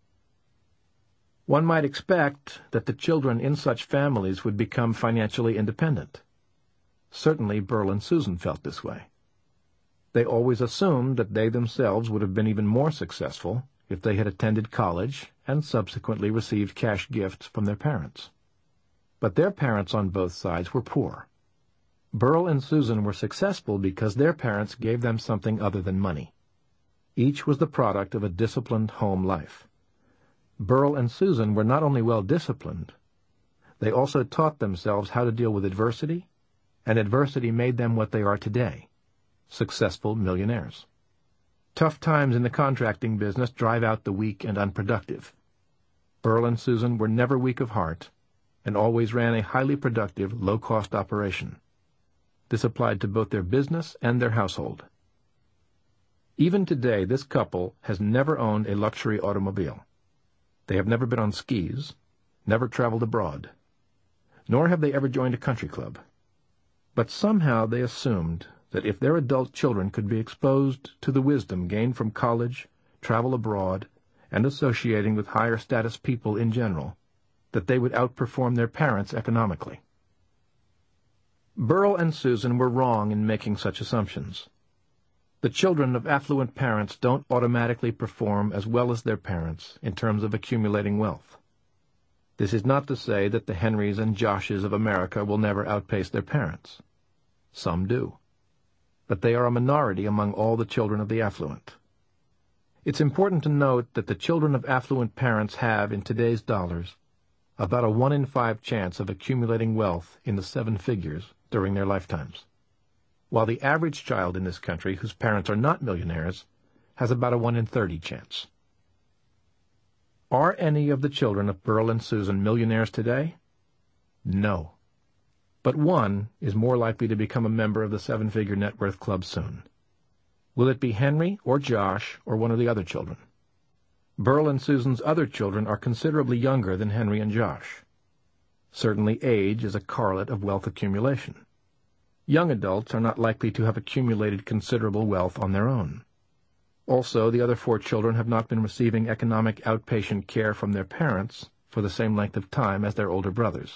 One might expect that the children in such families would become financially independent. Certainly Burl and Susan felt this way. They always assumed that they themselves would have been even more successful if they had attended college and subsequently received cash gifts from their parents. But their parents on both sides were poor. Burl and Susan were successful because their parents gave them something other than money. Each was the product of a disciplined home life. Burl and Susan were not only well-disciplined, they also taught themselves how to deal with adversity, and adversity made them what they are today, successful millionaires. Tough times in the contracting business drive out the weak and unproductive. Burl and Susan were never weak of heart, and always ran a highly productive, low-cost operation. This applied to both their business and their household. Even today, this couple has never owned a luxury automobile. They have never been on skis, never traveled abroad, nor have they ever joined a country club. But somehow they assumed that if their adult children could be exposed to the wisdom gained from college, travel abroad, and associating with higher status people in general, that they would outperform their parents economically. Burl and Susan were wrong in making such assumptions. The children of affluent parents don't automatically perform as well as their parents in terms of accumulating wealth. This is not to say that the Henrys and Joshes of America will never outpace their parents. Some do. But they are a minority among all the children of the affluent. It's important to note that the children of affluent parents have, in today's dollars, about a one in five chance of accumulating wealth in the seven figures during their lifetimes, while the average child in this country whose parents are not millionaires has about a one in thirty chance. Are any of the children of Burl and Susan millionaires today? No. But one is more likely to become a member of the seven-figure net worth club soon. Will it be Henry or Josh or one of the other children? Burl and Susan's other children are considerably younger than Henry and Josh. Certainly age is a correlate of wealth accumulation. Young adults are not likely to have accumulated considerable wealth on their own. Also, the other four children have not been receiving economic outpatient care from their parents for the same length of time as their older brothers.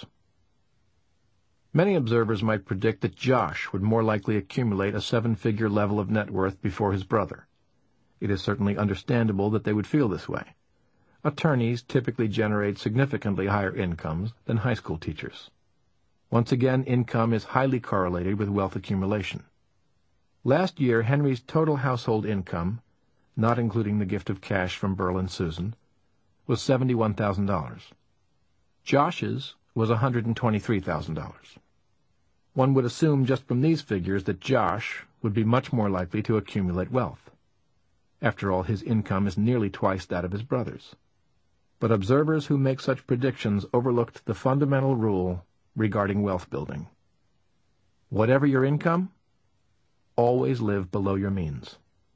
Many observers might predict that Josh would more likely accumulate a seven-figure level of net worth before his brother. It is certainly understandable that they would feel this way. Attorneys typically generate significantly higher incomes than high school teachers. Once again, income is highly correlated with wealth accumulation. Last year, Henry's total household income, not including the gift of cash from Burl and Susan, was seventy-one thousand dollars. Josh's was one hundred twenty-three thousand dollars. One would assume just from these figures that Josh would be much more likely to accumulate wealth. After all, his income is nearly twice that of his brother's. But observers who make such predictions overlooked the fundamental rule regarding wealth building. Whatever your income, always live below your means.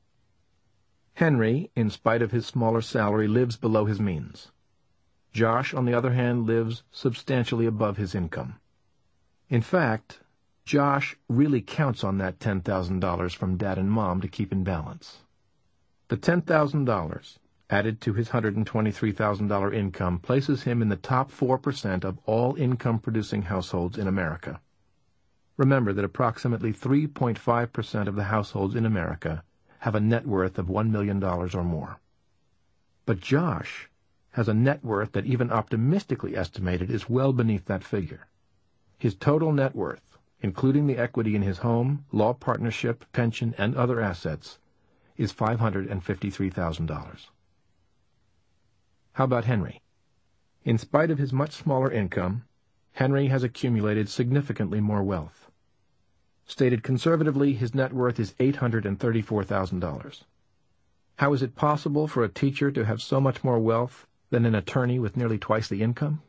Henry, in spite of his smaller salary, lives below his means. Josh, on the other hand, lives substantially above his income. In fact, Josh really counts on that ten thousand dollars from Dad and Mom to keep in balance. The ten thousand dollars, added to his one hundred twenty-three thousand dollars income, places him in the top four percent of all income-producing households in America. Remember that approximately three point five percent of the households in America have a net worth of one million dollars or more. But Josh has a net worth that even optimistically estimated is well beneath that figure. His total net worth, including the equity in his home, law partnership, pension, and other assets, is five hundred fifty-three thousand dollars. How about Henry? In spite of his much smaller income, Henry has accumulated significantly more wealth. Stated conservatively, his net worth is eight hundred thirty-four thousand dollars. How is it possible for a teacher to have so much more wealth than an attorney with nearly twice the income?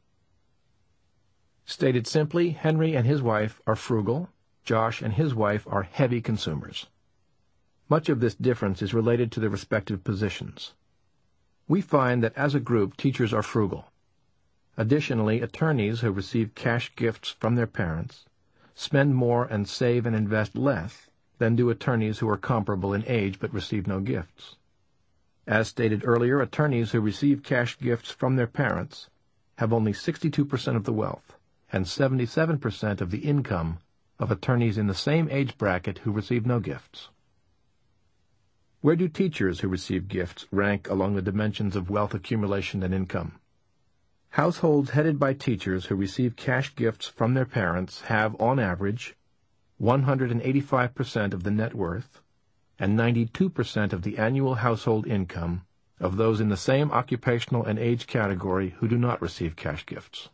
Stated simply, Henry and his wife are frugal, Josh and his wife are heavy consumers. Much of this difference is related to their respective positions. We find that as a group, teachers are frugal. Additionally, attorneys who receive cash gifts from their parents spend more and save and invest less than do attorneys who are comparable in age but receive no gifts. As stated earlier, attorneys who receive cash gifts from their parents have only sixty-two percent of the wealth and seventy-seven percent of the income of attorneys in the same age bracket who receive no gifts. Where do teachers who receive gifts rank along the dimensions of wealth accumulation and income? Households headed by teachers who receive cash gifts from their parents have, on average, one hundred eighty-five percent of the net worth and ninety-two percent of the annual household income of those in the same occupational and age category who do not receive cash gifts.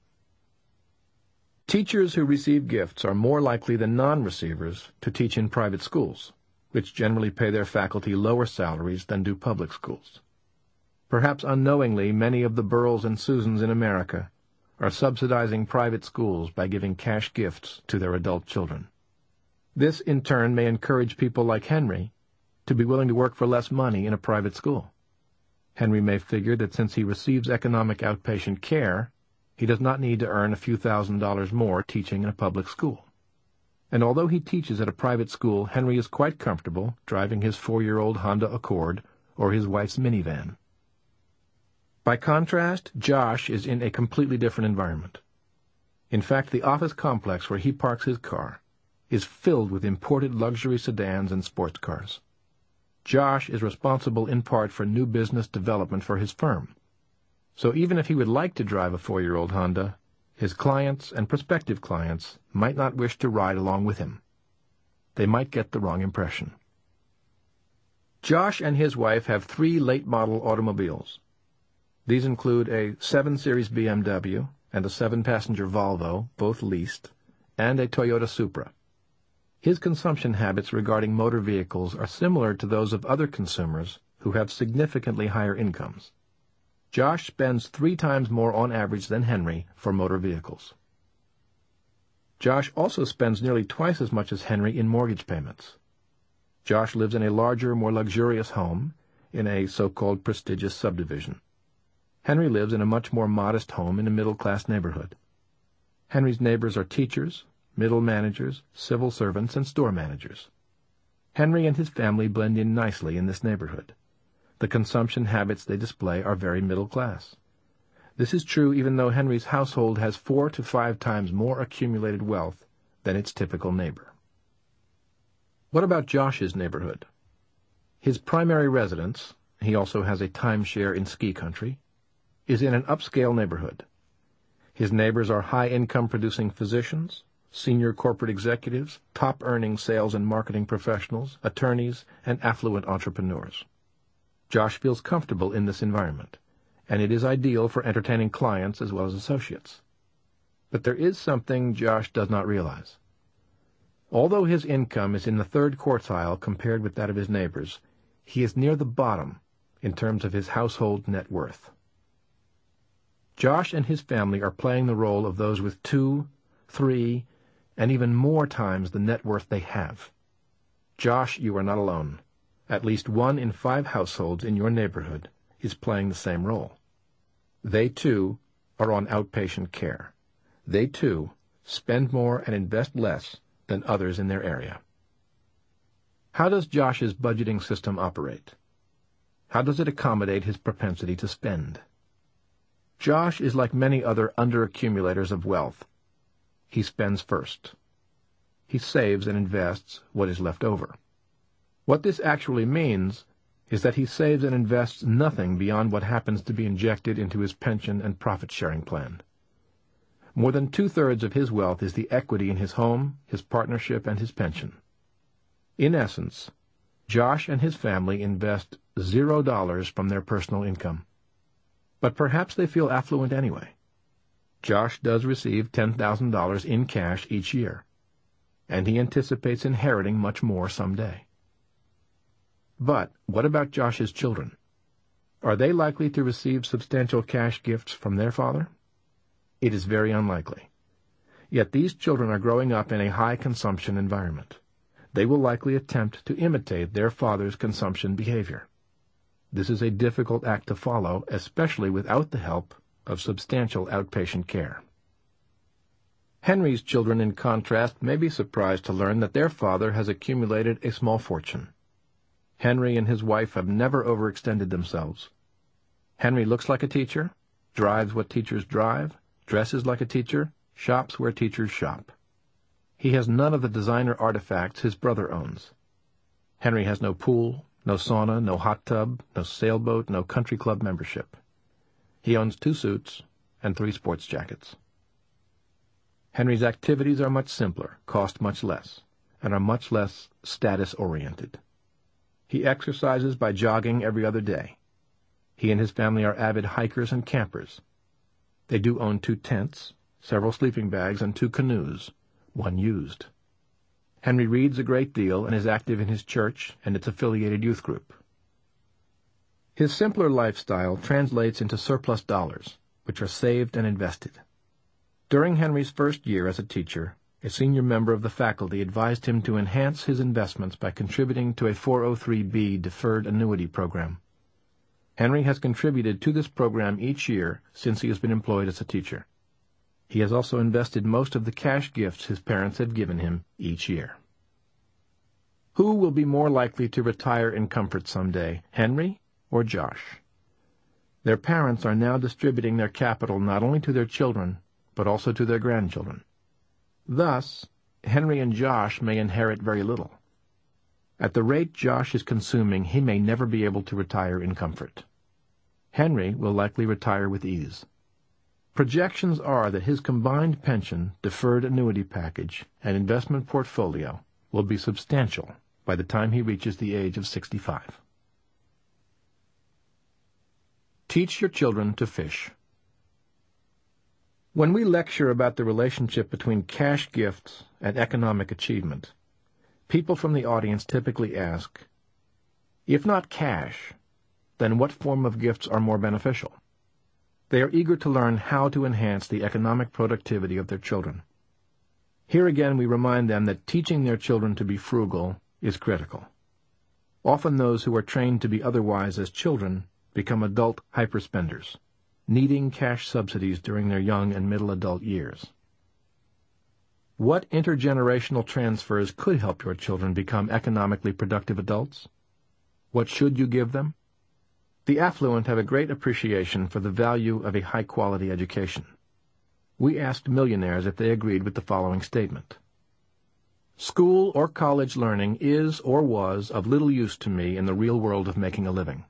Teachers who receive gifts are more likely than non-receivers to teach in private schools, which generally pay their faculty lower salaries than do public schools. Perhaps unknowingly, many of the Burls and Susans in America are subsidizing private schools by giving cash gifts to their adult children. This, in turn, may encourage people like Henry to be willing to work for less money in a private school. Henry may figure that since he receives economic outpatient care, he does not need to earn a few thousand dollars more teaching in a public school. And although he teaches at a private school, Henry is quite comfortable driving his four-year-old Honda Accord or his wife's minivan. By contrast, Josh is in a completely different environment. In fact, the office complex where he parks his car is filled with imported luxury sedans and sports cars. Josh is responsible in part for new business development for his firm. So even if he would like to drive a four-year-old Honda, his clients and prospective clients might not wish to ride along with him. They might get the wrong impression. Josh and his wife have three late-model automobiles. These include a seven series B M W and a seven passenger Volvo, both leased, and a Toyota Supra. His consumption habits regarding motor vehicles are similar to those of other consumers who have significantly higher incomes. Josh spends three times more on average than Henry for motor vehicles. Josh also spends nearly twice as much as Henry in mortgage payments. Josh lives in a larger, more luxurious home in a so-called prestigious subdivision. Henry lives in a much more modest home in a middle-class neighborhood. Henry's neighbors are teachers, middle managers, civil servants, and store managers. Henry and his family blend in nicely in this neighborhood. The consumption habits they display are very middle class. This is true even though Henry's household has four to five times more accumulated wealth than its typical neighbor. What about Josh's neighborhood? His primary residence, he also has a timeshare in ski country, is in an upscale neighborhood. His neighbors are high-income producing physicians, senior corporate executives, top-earning sales and marketing professionals, attorneys, and affluent entrepreneurs. Josh feels comfortable in this environment, and it is ideal for entertaining clients as well as associates. But there is something Josh does not realize. Although his income is in the third quartile compared with that of his neighbors, he is near the bottom in terms of his household net worth. Josh and his family are playing the role of those with two, three, and even more times the net worth they have. Josh, you are not alone. At least one in five households in your neighborhood is playing the same role. They, too, are on outpatient care. They, too, spend more and invest less than others in their area. How does Josh's budgeting system operate? How does it accommodate his propensity to spend? Josh is like many other underaccumulators of wealth. He spends first. He saves and invests what is left over. What this actually means is that he saves and invests nothing beyond what happens to be injected into his pension and profit-sharing plan. More than two-thirds of his wealth is the equity in his home, his partnership, and his pension. In essence, Josh and his family invest zero dollars from their personal income. But perhaps they feel affluent anyway. Josh does receive ten thousand dollars in cash each year, and he anticipates inheriting much more someday. But what about Josh's children? Are they likely to receive substantial cash gifts from their father? It is very unlikely. Yet these children are growing up in a high-consumption environment. They will likely attempt to imitate their father's consumption behavior. This is a difficult act to follow, especially without the help of substantial outpatient care. Henry's children, in contrast, may be surprised to learn that their father has accumulated a small fortune. Henry and his wife have never overextended themselves. Henry looks like a teacher, drives what teachers drive, dresses like a teacher, shops where teachers shop. He has none of the designer artifacts his brother owns. Henry has no pool, no sauna, no hot tub, no sailboat, no country club membership. He owns two suits and three sports jackets. Henry's activities are much simpler, cost much less, and are much less status-oriented. He exercises by jogging every other day. He and his family are avid hikers and campers. They do own two tents, several sleeping bags, and two canoes, one used. Henry reads a great deal and is active in his church and its affiliated youth group. His simpler lifestyle translates into surplus dollars, which are saved and invested. During Henry's first year as a teacher, a senior member of the faculty advised him to enhance his investments by contributing to a four oh three B deferred annuity program. Henry has contributed to this program each year since he has been employed as a teacher. He has also invested most of the cash gifts his parents have given him each year. Who will be more likely to retire in comfort someday, Henry or Josh? Their parents are now distributing their capital not only to their children, but also to their grandchildren. Thus, Henry and Josh may inherit very little. At the rate Josh is consuming, he may never be able to retire in comfort. Henry will likely retire with ease. Projections are that his combined pension, deferred annuity package, and investment portfolio will be substantial by the time he reaches the age of sixty-five. Teach your children to fish. When we lecture about the relationship between cash gifts and economic achievement, people from the audience typically ask, if not cash, then what form of gifts are more beneficial? They are eager to learn how to enhance the economic productivity of their children. Here again we remind them that teaching their children to be frugal is critical. Often those who are trained to be otherwise as children become adult hyperspenders, needing cash subsidies during their young and middle adult years. What intergenerational transfers could help your children become economically productive adults? What should you give them? The affluent have a great appreciation for the value of a high-quality education. We asked millionaires if they agreed with the following statement. School or college learning is or was of little use to me in the real world of making a living.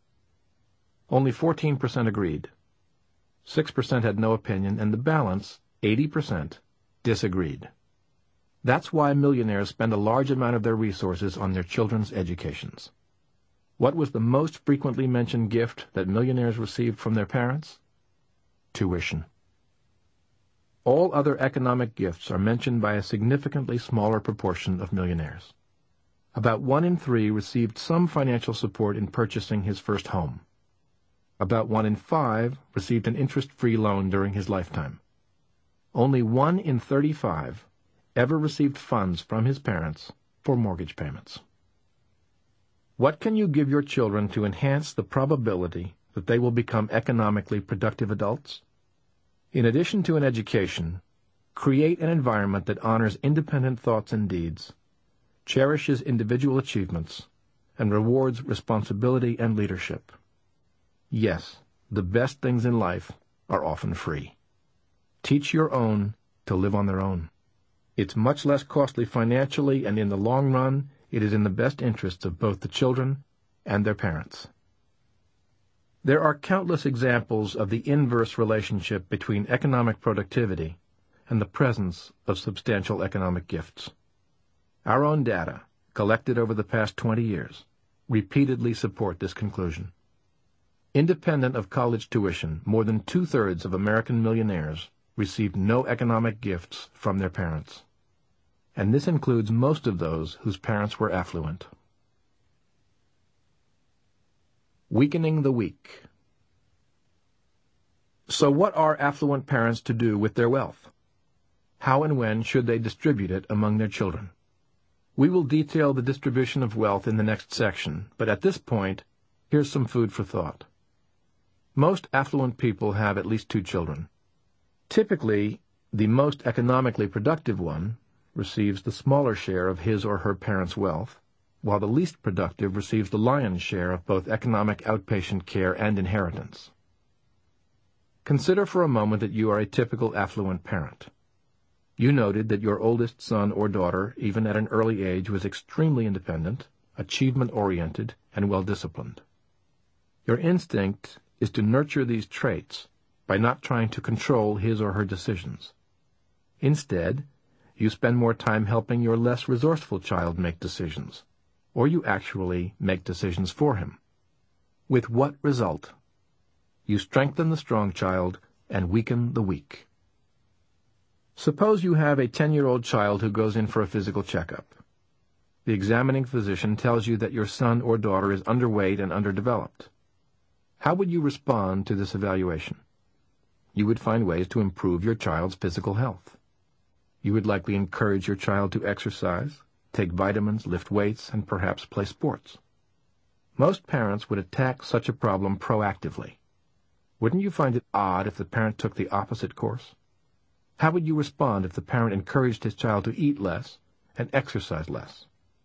Only fourteen percent agreed. six percent had no opinion, and the balance, eighty percent, disagreed. That's why millionaires spend a large amount of their resources on their children's educations. What was the most frequently mentioned gift that millionaires received from their parents? Tuition. All other economic gifts are mentioned by a significantly smaller proportion of millionaires. About one in three received some financial support in purchasing his first home. About one in five received an interest-free loan during his lifetime. Only one in thirty-five ever received funds from his parents for mortgage payments. What can you give your children to enhance the probability that they will become economically productive adults? In addition to an education, create an environment that honors independent thoughts and deeds, cherishes individual achievements, and rewards responsibility and leadership. Yes, the best things in life are often free. Teach your own to live on their own. It's much less costly financially, and in the long run, it is in the best interests of both the children and their parents. There are countless examples of the inverse relationship between economic productivity and the presence of substantial economic gifts. Our own data, collected over the past twenty years, repeatedly support this conclusion. Independent of college tuition, more than two-thirds of American millionaires received no economic gifts from their parents. And this includes most of those whose parents were affluent. Weakening the weak. So what are affluent parents to do with their wealth? How and when should they distribute it among their children? We will detail the distribution of wealth in the next section, but at this point, here's some food for thought. Most affluent people have at least two children. Typically, the most economically productive one receives the smaller share of his or her parents' wealth, while the least productive receives the lion's share of both economic outpatient care and inheritance. Consider for a moment that you are a typical affluent parent. You noted that your oldest son or daughter, even at an early age, was extremely independent, achievement-oriented, and well-disciplined. Your instinct is to nurture these traits by not trying to control his or her decisions. Instead, you spend more time helping your less resourceful child make decisions, or you actually make decisions for him. With what result? You strengthen the strong child and weaken the weak. Suppose you have a ten-year-old child who goes in for a physical checkup. The examining physician tells you that your son or daughter is underweight and underdeveloped. How would you respond to this evaluation? You would find ways to improve your child's physical health. You would likely encourage your child to exercise, take vitamins, lift weights, and perhaps play sports. Most parents would attack such a problem proactively. Wouldn't you find it odd if the parent took the opposite course? How would you respond if the parent encouraged his child to eat less and exercise less?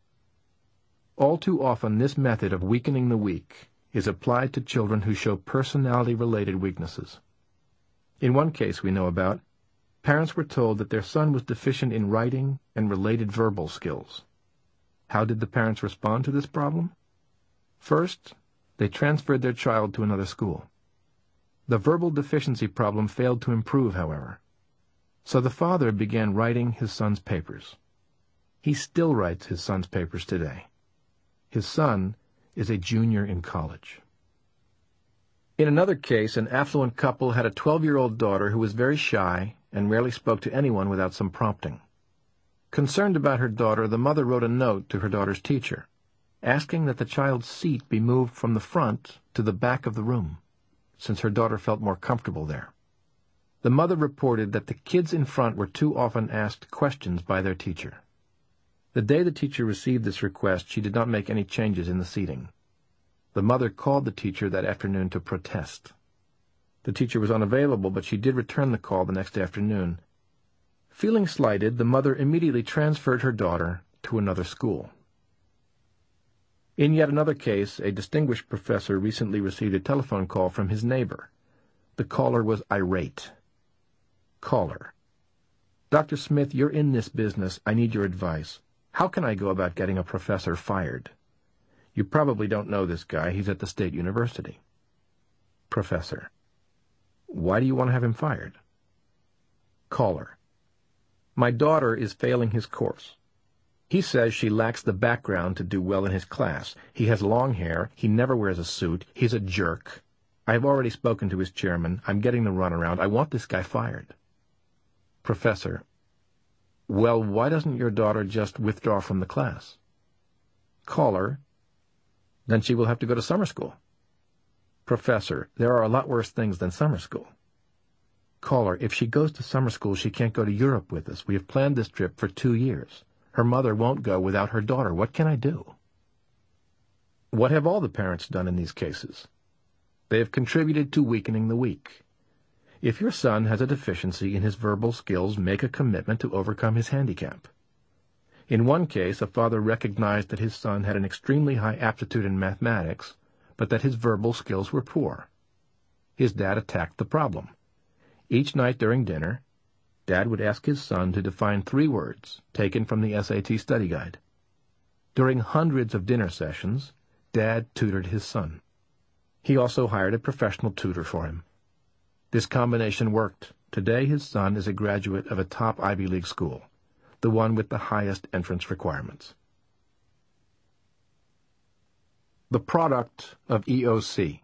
All too often, this method of weakening the weak is applied to children who show personality-related weaknesses. In one case we know about, parents were told that their son was deficient in writing and related verbal skills. How did the parents respond to this problem? First, they transferred their child to another school. The verbal deficiency problem failed to improve, however. So the father began writing his son's papers. He still writes his son's papers today. His son is a junior in college. In another case, an affluent couple had a twelve-year-old daughter who was very shy and rarely spoke to anyone without some prompting. Concerned about her daughter, the mother wrote a note to her daughter's teacher, asking that the child's seat be moved from the front to the back of the room, since her daughter felt more comfortable there. The mother reported that the kids in front were too often asked questions by their teacher. The day the teacher received this request, she did not make any changes in the seating. The mother called the teacher that afternoon to protest. The teacher was unavailable, but she did return the call the next afternoon. Feeling slighted, the mother immediately transferred her daughter to another school. In yet another case, a distinguished professor recently received a telephone call from his neighbor. The caller was irate. Caller: Doctor Smith, you're in this business. I need your advice. How can I go about getting a professor fired? You probably don't know this guy. He's at the State University. Professor: Why do you want to have him fired? Caller: My daughter is failing his course. He says she lacks the background to do well in his class. He has long hair. He never wears a suit. He's a jerk. I have already spoken to his chairman. I'm getting the runaround. I want this guy fired. Professor: Well, why doesn't your daughter just withdraw from the class? Caller: Then she will have to go to summer school. Professor: There are a lot worse things than summer school. Caller: If she goes to summer school, she can't go to Europe with us. We have planned this trip for two years. Her mother won't go without her daughter. What can I do? What have all the parents done in these cases? They have contributed to weakening the weak. If your son has a deficiency in his verbal skills, make a commitment to overcome his handicap. In one case, a father recognized that his son had an extremely high aptitude in mathematics, but that his verbal skills were poor. His dad attacked the problem. Each night during dinner, Dad would ask his son to define three words taken from the S A T study guide. During hundreds of dinner sessions, Dad tutored his son. He also hired a professional tutor for him. This combination worked. Today his son is a graduate of a top Ivy League school, the one with the highest entrance requirements. The product of E O C.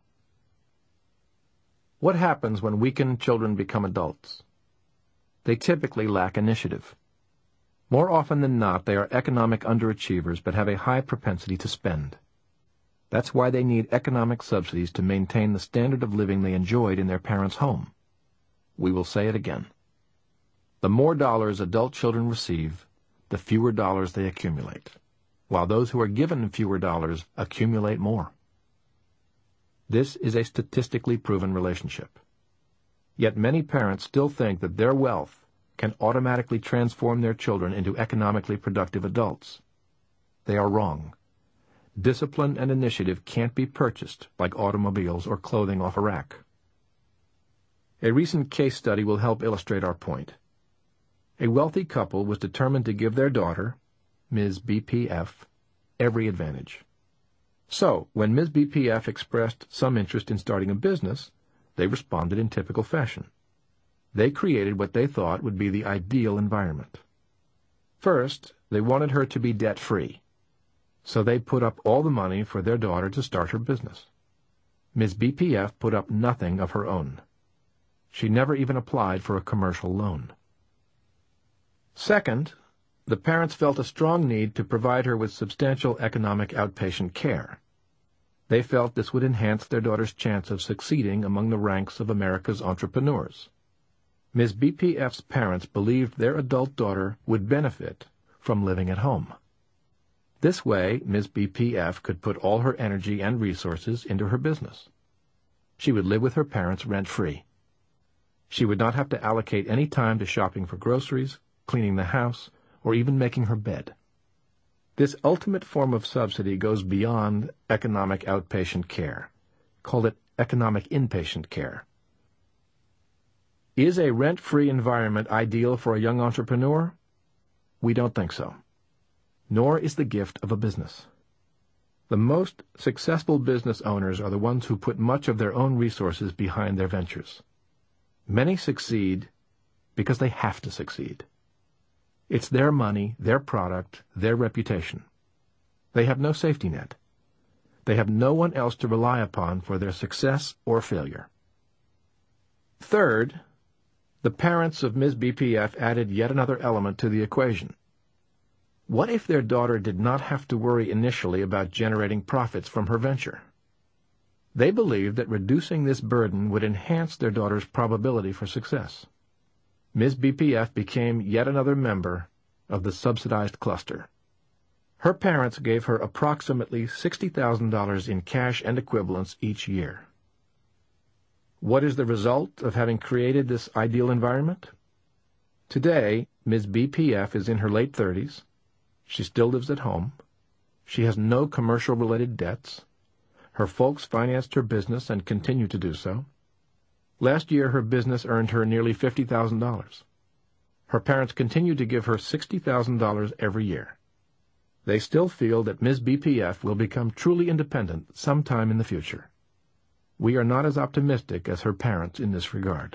What happens when weakened children become adults? They typically lack initiative. More often than not, they are economic underachievers but have a high propensity to spend. That's why they need economic subsidies to maintain the standard of living they enjoyed in their parents' home. We will say it again. The more dollars adult children receive, the fewer dollars they accumulate, while those who are given fewer dollars accumulate more. This is a statistically proven relationship. Yet many parents still think that their wealth can automatically transform their children into economically productive adults. They are wrong. Discipline and initiative can't be purchased like automobiles or clothing off a rack. A recent case study will help illustrate our point. A wealthy couple was determined to give their daughter, Miz B P F, every advantage. So, when Miz B P F expressed some interest in starting a business, they responded in typical fashion. They created what they thought would be the ideal environment. First, they wanted her to be debt-free. So they put up all the money for their daughter to start her business. Miz B P F put up nothing of her own. She never even applied for a commercial loan. Second, the parents felt a strong need to provide her with substantial economic outpatient care. They felt this would enhance their daughter's chance of succeeding among the ranks of America's entrepreneurs. Miz B P F's parents believed their adult daughter would benefit from living at home. This way, Miz B P F could put all her energy and resources into her business. She would live with her parents rent-free. She would not have to allocate any time to shopping for groceries, cleaning the house, or even making her bed. This ultimate form of subsidy goes beyond economic outpatient care. Call it economic inpatient care. Is a rent-free environment ideal for a young entrepreneur? We don't think so. Nor is the gift of a business. The most successful business owners are the ones who put much of their own resources behind their ventures. Many succeed because they have to succeed. It's their money, their product, their reputation. They have no safety net. They have no one else to rely upon for their success or failure. Third, the parents of Miz B P F added yet another element to the equation. What if their daughter did not have to worry initially about generating profits from her venture? They believed that reducing this burden would enhance their daughter's probability for success. Miz B P F became yet another member of the subsidized cluster. Her parents gave her approximately sixty thousand dollars in cash and equivalents each year. What is the result of having created this ideal environment? Today, Miz B P F is in her late thirties. She still lives at home. She has no commercial-related debts. Her folks financed her business and continue to do so. Last year, her business earned her nearly fifty thousand dollars. Her parents continue to give her sixty thousand dollars every year. They still feel that Miz B P F will become truly independent sometime in the future. We are not as optimistic as her parents in this regard.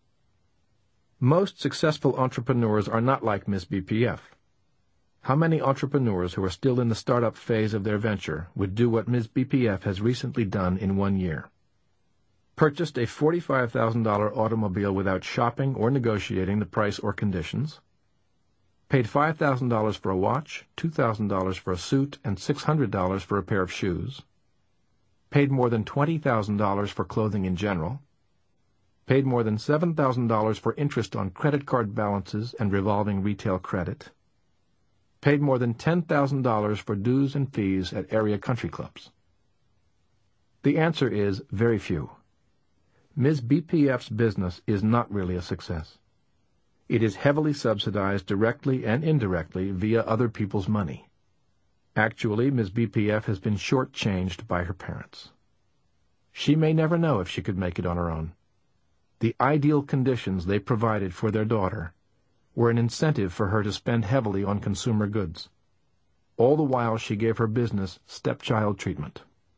Most successful entrepreneurs are not like Miz B P F. How many entrepreneurs who are still in the startup phase of their venture would do what Miz B P F has recently done in one year? Purchased a forty-five thousand dollars automobile without shopping or negotiating the price or conditions, paid five thousand dollars for a watch, two thousand dollars for a suit, and six hundred dollars for a pair of shoes, paid more than twenty thousand dollars for clothing in general, paid more than seven thousand dollars for interest on credit card balances and revolving retail credit, paid more than ten thousand dollars for dues and fees at area country clubs. The answer is very few. Miz B P F's business is not really a success. It is heavily subsidized directly and indirectly via other people's money. Actually, Miz B P F has been shortchanged by her parents. She may never know if she could make it on her own. The ideal conditions they provided for their daughter were an incentive for her to spend heavily on consumer goods. All the while she gave her business stepchild treatment.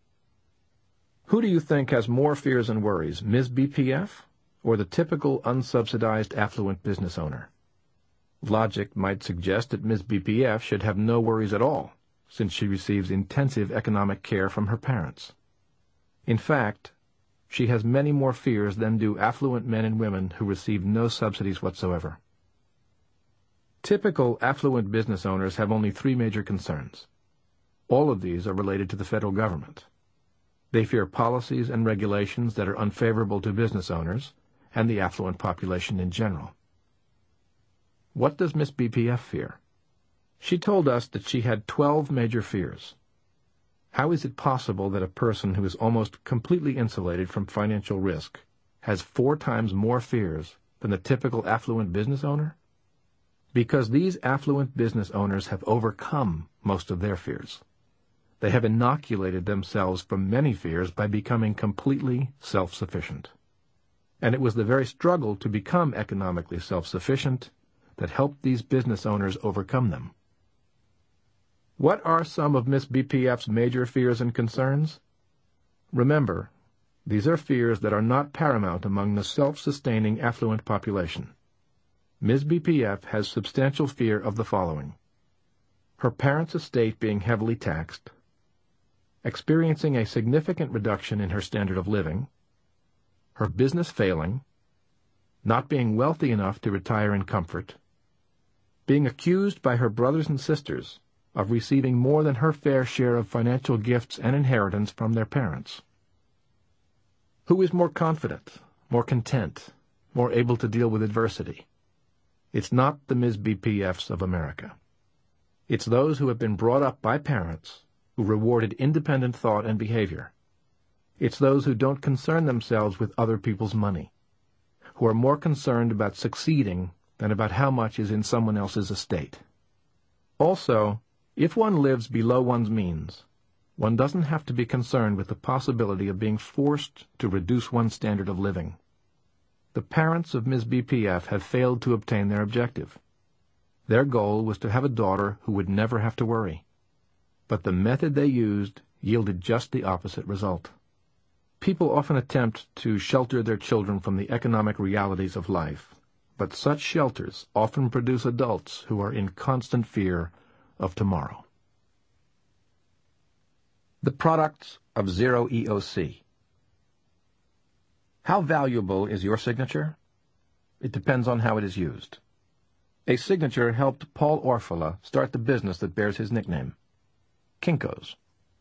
Who do you think has more fears and worries, Miz B P F or the typical unsubsidized affluent business owner? Logic might suggest that Miz B P F should have no worries at all, since she receives intensive economic care from her parents. In fact, she has many more fears than do affluent men and women who receive no subsidies whatsoever. Typical affluent business owners have only three major concerns. All of these are related to the federal government. They fear policies and regulations that are unfavorable to business owners and the affluent population in general. What does Miz B P F fear? She told us that she had twelve major fears. How is it possible that a person who is almost completely insulated from financial risk has four times more fears than the typical affluent business owner? Because these affluent business owners have overcome most of their fears. They have inoculated themselves from many fears by becoming completely self-sufficient. And it was the very struggle to become economically self-sufficient that helped these business owners overcome them. What are some of Miz B P F's major fears and concerns? Remember, these are fears that are not paramount among the self-sustaining affluent population. Miz B P F has substantial fear of the following: her parents' estate being heavily taxed, experiencing a significant reduction in her standard of living, her business failing, not being wealthy enough to retire in comfort, being accused by her brothers and sisters of receiving more than her fair share of financial gifts and inheritance from their parents. Who is more confident, more content, more able to deal with adversity? It's not the Miz B P Fs of America. It's those who have been brought up by parents who rewarded independent thought and behavior. It's those who don't concern themselves with other people's money, who are more concerned about succeeding than about how much is in someone else's estate. Also, if one lives below one's means, one doesn't have to be concerned with the possibility of being forced to reduce one's standard of living. The parents of Miz B P F have failed to obtain their objective. Their goal was to have a daughter who would never have to worry. But the method they used yielded just the opposite result. People often attempt to shelter their children from the economic realities of life, but such shelters often produce adults who are in constant fear of tomorrow. The products of zero E O C. How valuable is your signature? It depends on how it is used. A signature helped Paul Orfalea start the business that bears his nickname, Kinko's.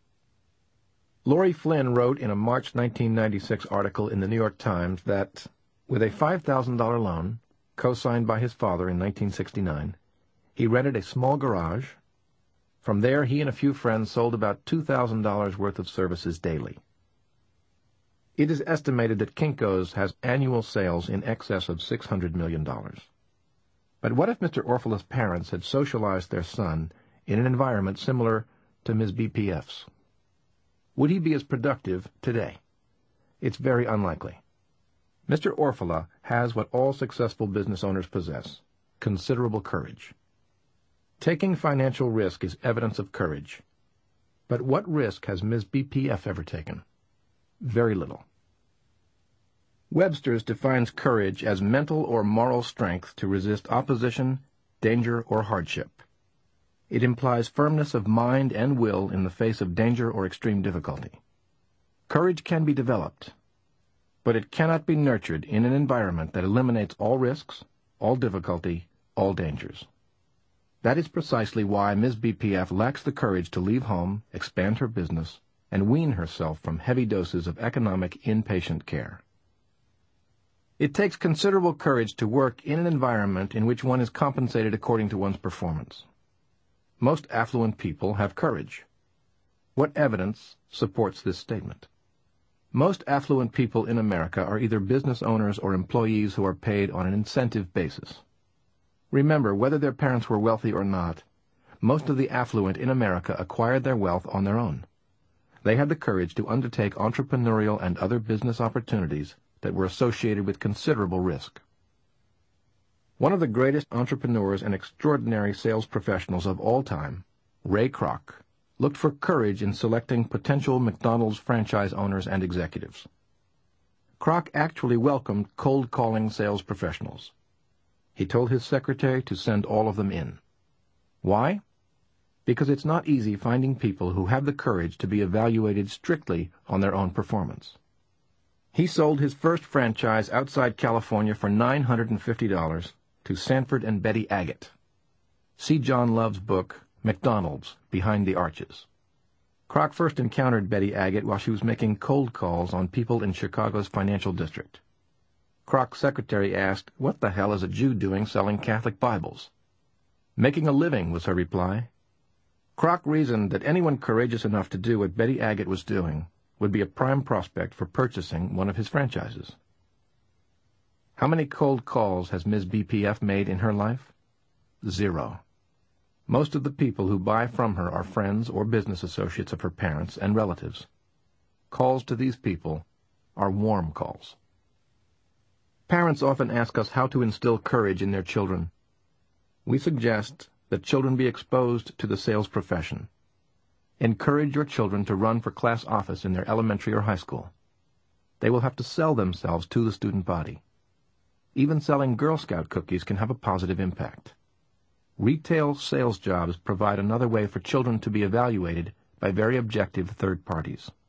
Lori Flynn wrote in a March nineteen ninety-six article in the New York Times that, with a five thousand dollar loan, co-signed by his father in nineteen sixty-nine, he rented a small garage. From there, he and a few friends sold about two thousand dollars worth of services daily. It is estimated that Kinko's has annual sales in excess of six hundred million dollars. But what if Mister Orfalea's parents had socialized their son in an environment similar to Miz B P F's? Would he be as productive today? It's very unlikely. Mister Orfalea has what all successful business owners possess, considerable courage. Taking financial risk is evidence of courage. But what risk has Miz B P F ever taken? Very little. Webster's defines courage as mental or moral strength to resist opposition, danger, or hardship. It implies firmness of mind and will in the face of danger or extreme difficulty. Courage can be developed, but it cannot be nurtured in an environment that eliminates all risks, all difficulty, all dangers. That is precisely why Miz B P F lacks the courage to leave home, expand her business, and wean herself from heavy doses of economic inpatient care. It takes considerable courage to work in an environment in which one is compensated according to one's performance. Most affluent people have courage. What evidence supports this statement? Most affluent people in America are either business owners or employees who are paid on an incentive basis. Remember, whether their parents were wealthy or not, most of the affluent in America acquired their wealth on their own. They had the courage to undertake entrepreneurial and other business opportunities that were associated with considerable risk. One of the greatest entrepreneurs and extraordinary sales professionals of all time, Ray Kroc, looked for courage in selecting potential McDonald's franchise owners and executives. Kroc actually welcomed cold-calling sales professionals. He told his secretary to send all of them in. Why? Because it's not easy finding people who have the courage to be evaluated strictly on their own performance. He sold his first franchise outside California for nine hundred fifty dollars to Sanford and Betty Agate. See John Love's book, McDonald's, Behind the Arches. Kroc first encountered Betty Agate while she was making cold calls on people in Chicago's financial district. Kroc's secretary asked, "What the hell is a Jew doing selling Catholic Bibles?" "Making a living," was her reply. Kroc reasoned that anyone courageous enough to do what Betty Agate was doing would be a prime prospect for purchasing one of his franchises. How many cold calls has Miz B P F made in her life? Zero. Most of the people who buy from her are friends or business associates of her parents and relatives. Calls to these people are warm calls. Parents often ask us how to instill courage in their children. We suggest that children be exposed to the sales profession. Encourage your children to run for class office in their elementary or high school. They will have to sell themselves to the student body. Even selling Girl Scout cookies can have a positive impact. Retail sales jobs provide another way for children to be evaluated by very objective third parties.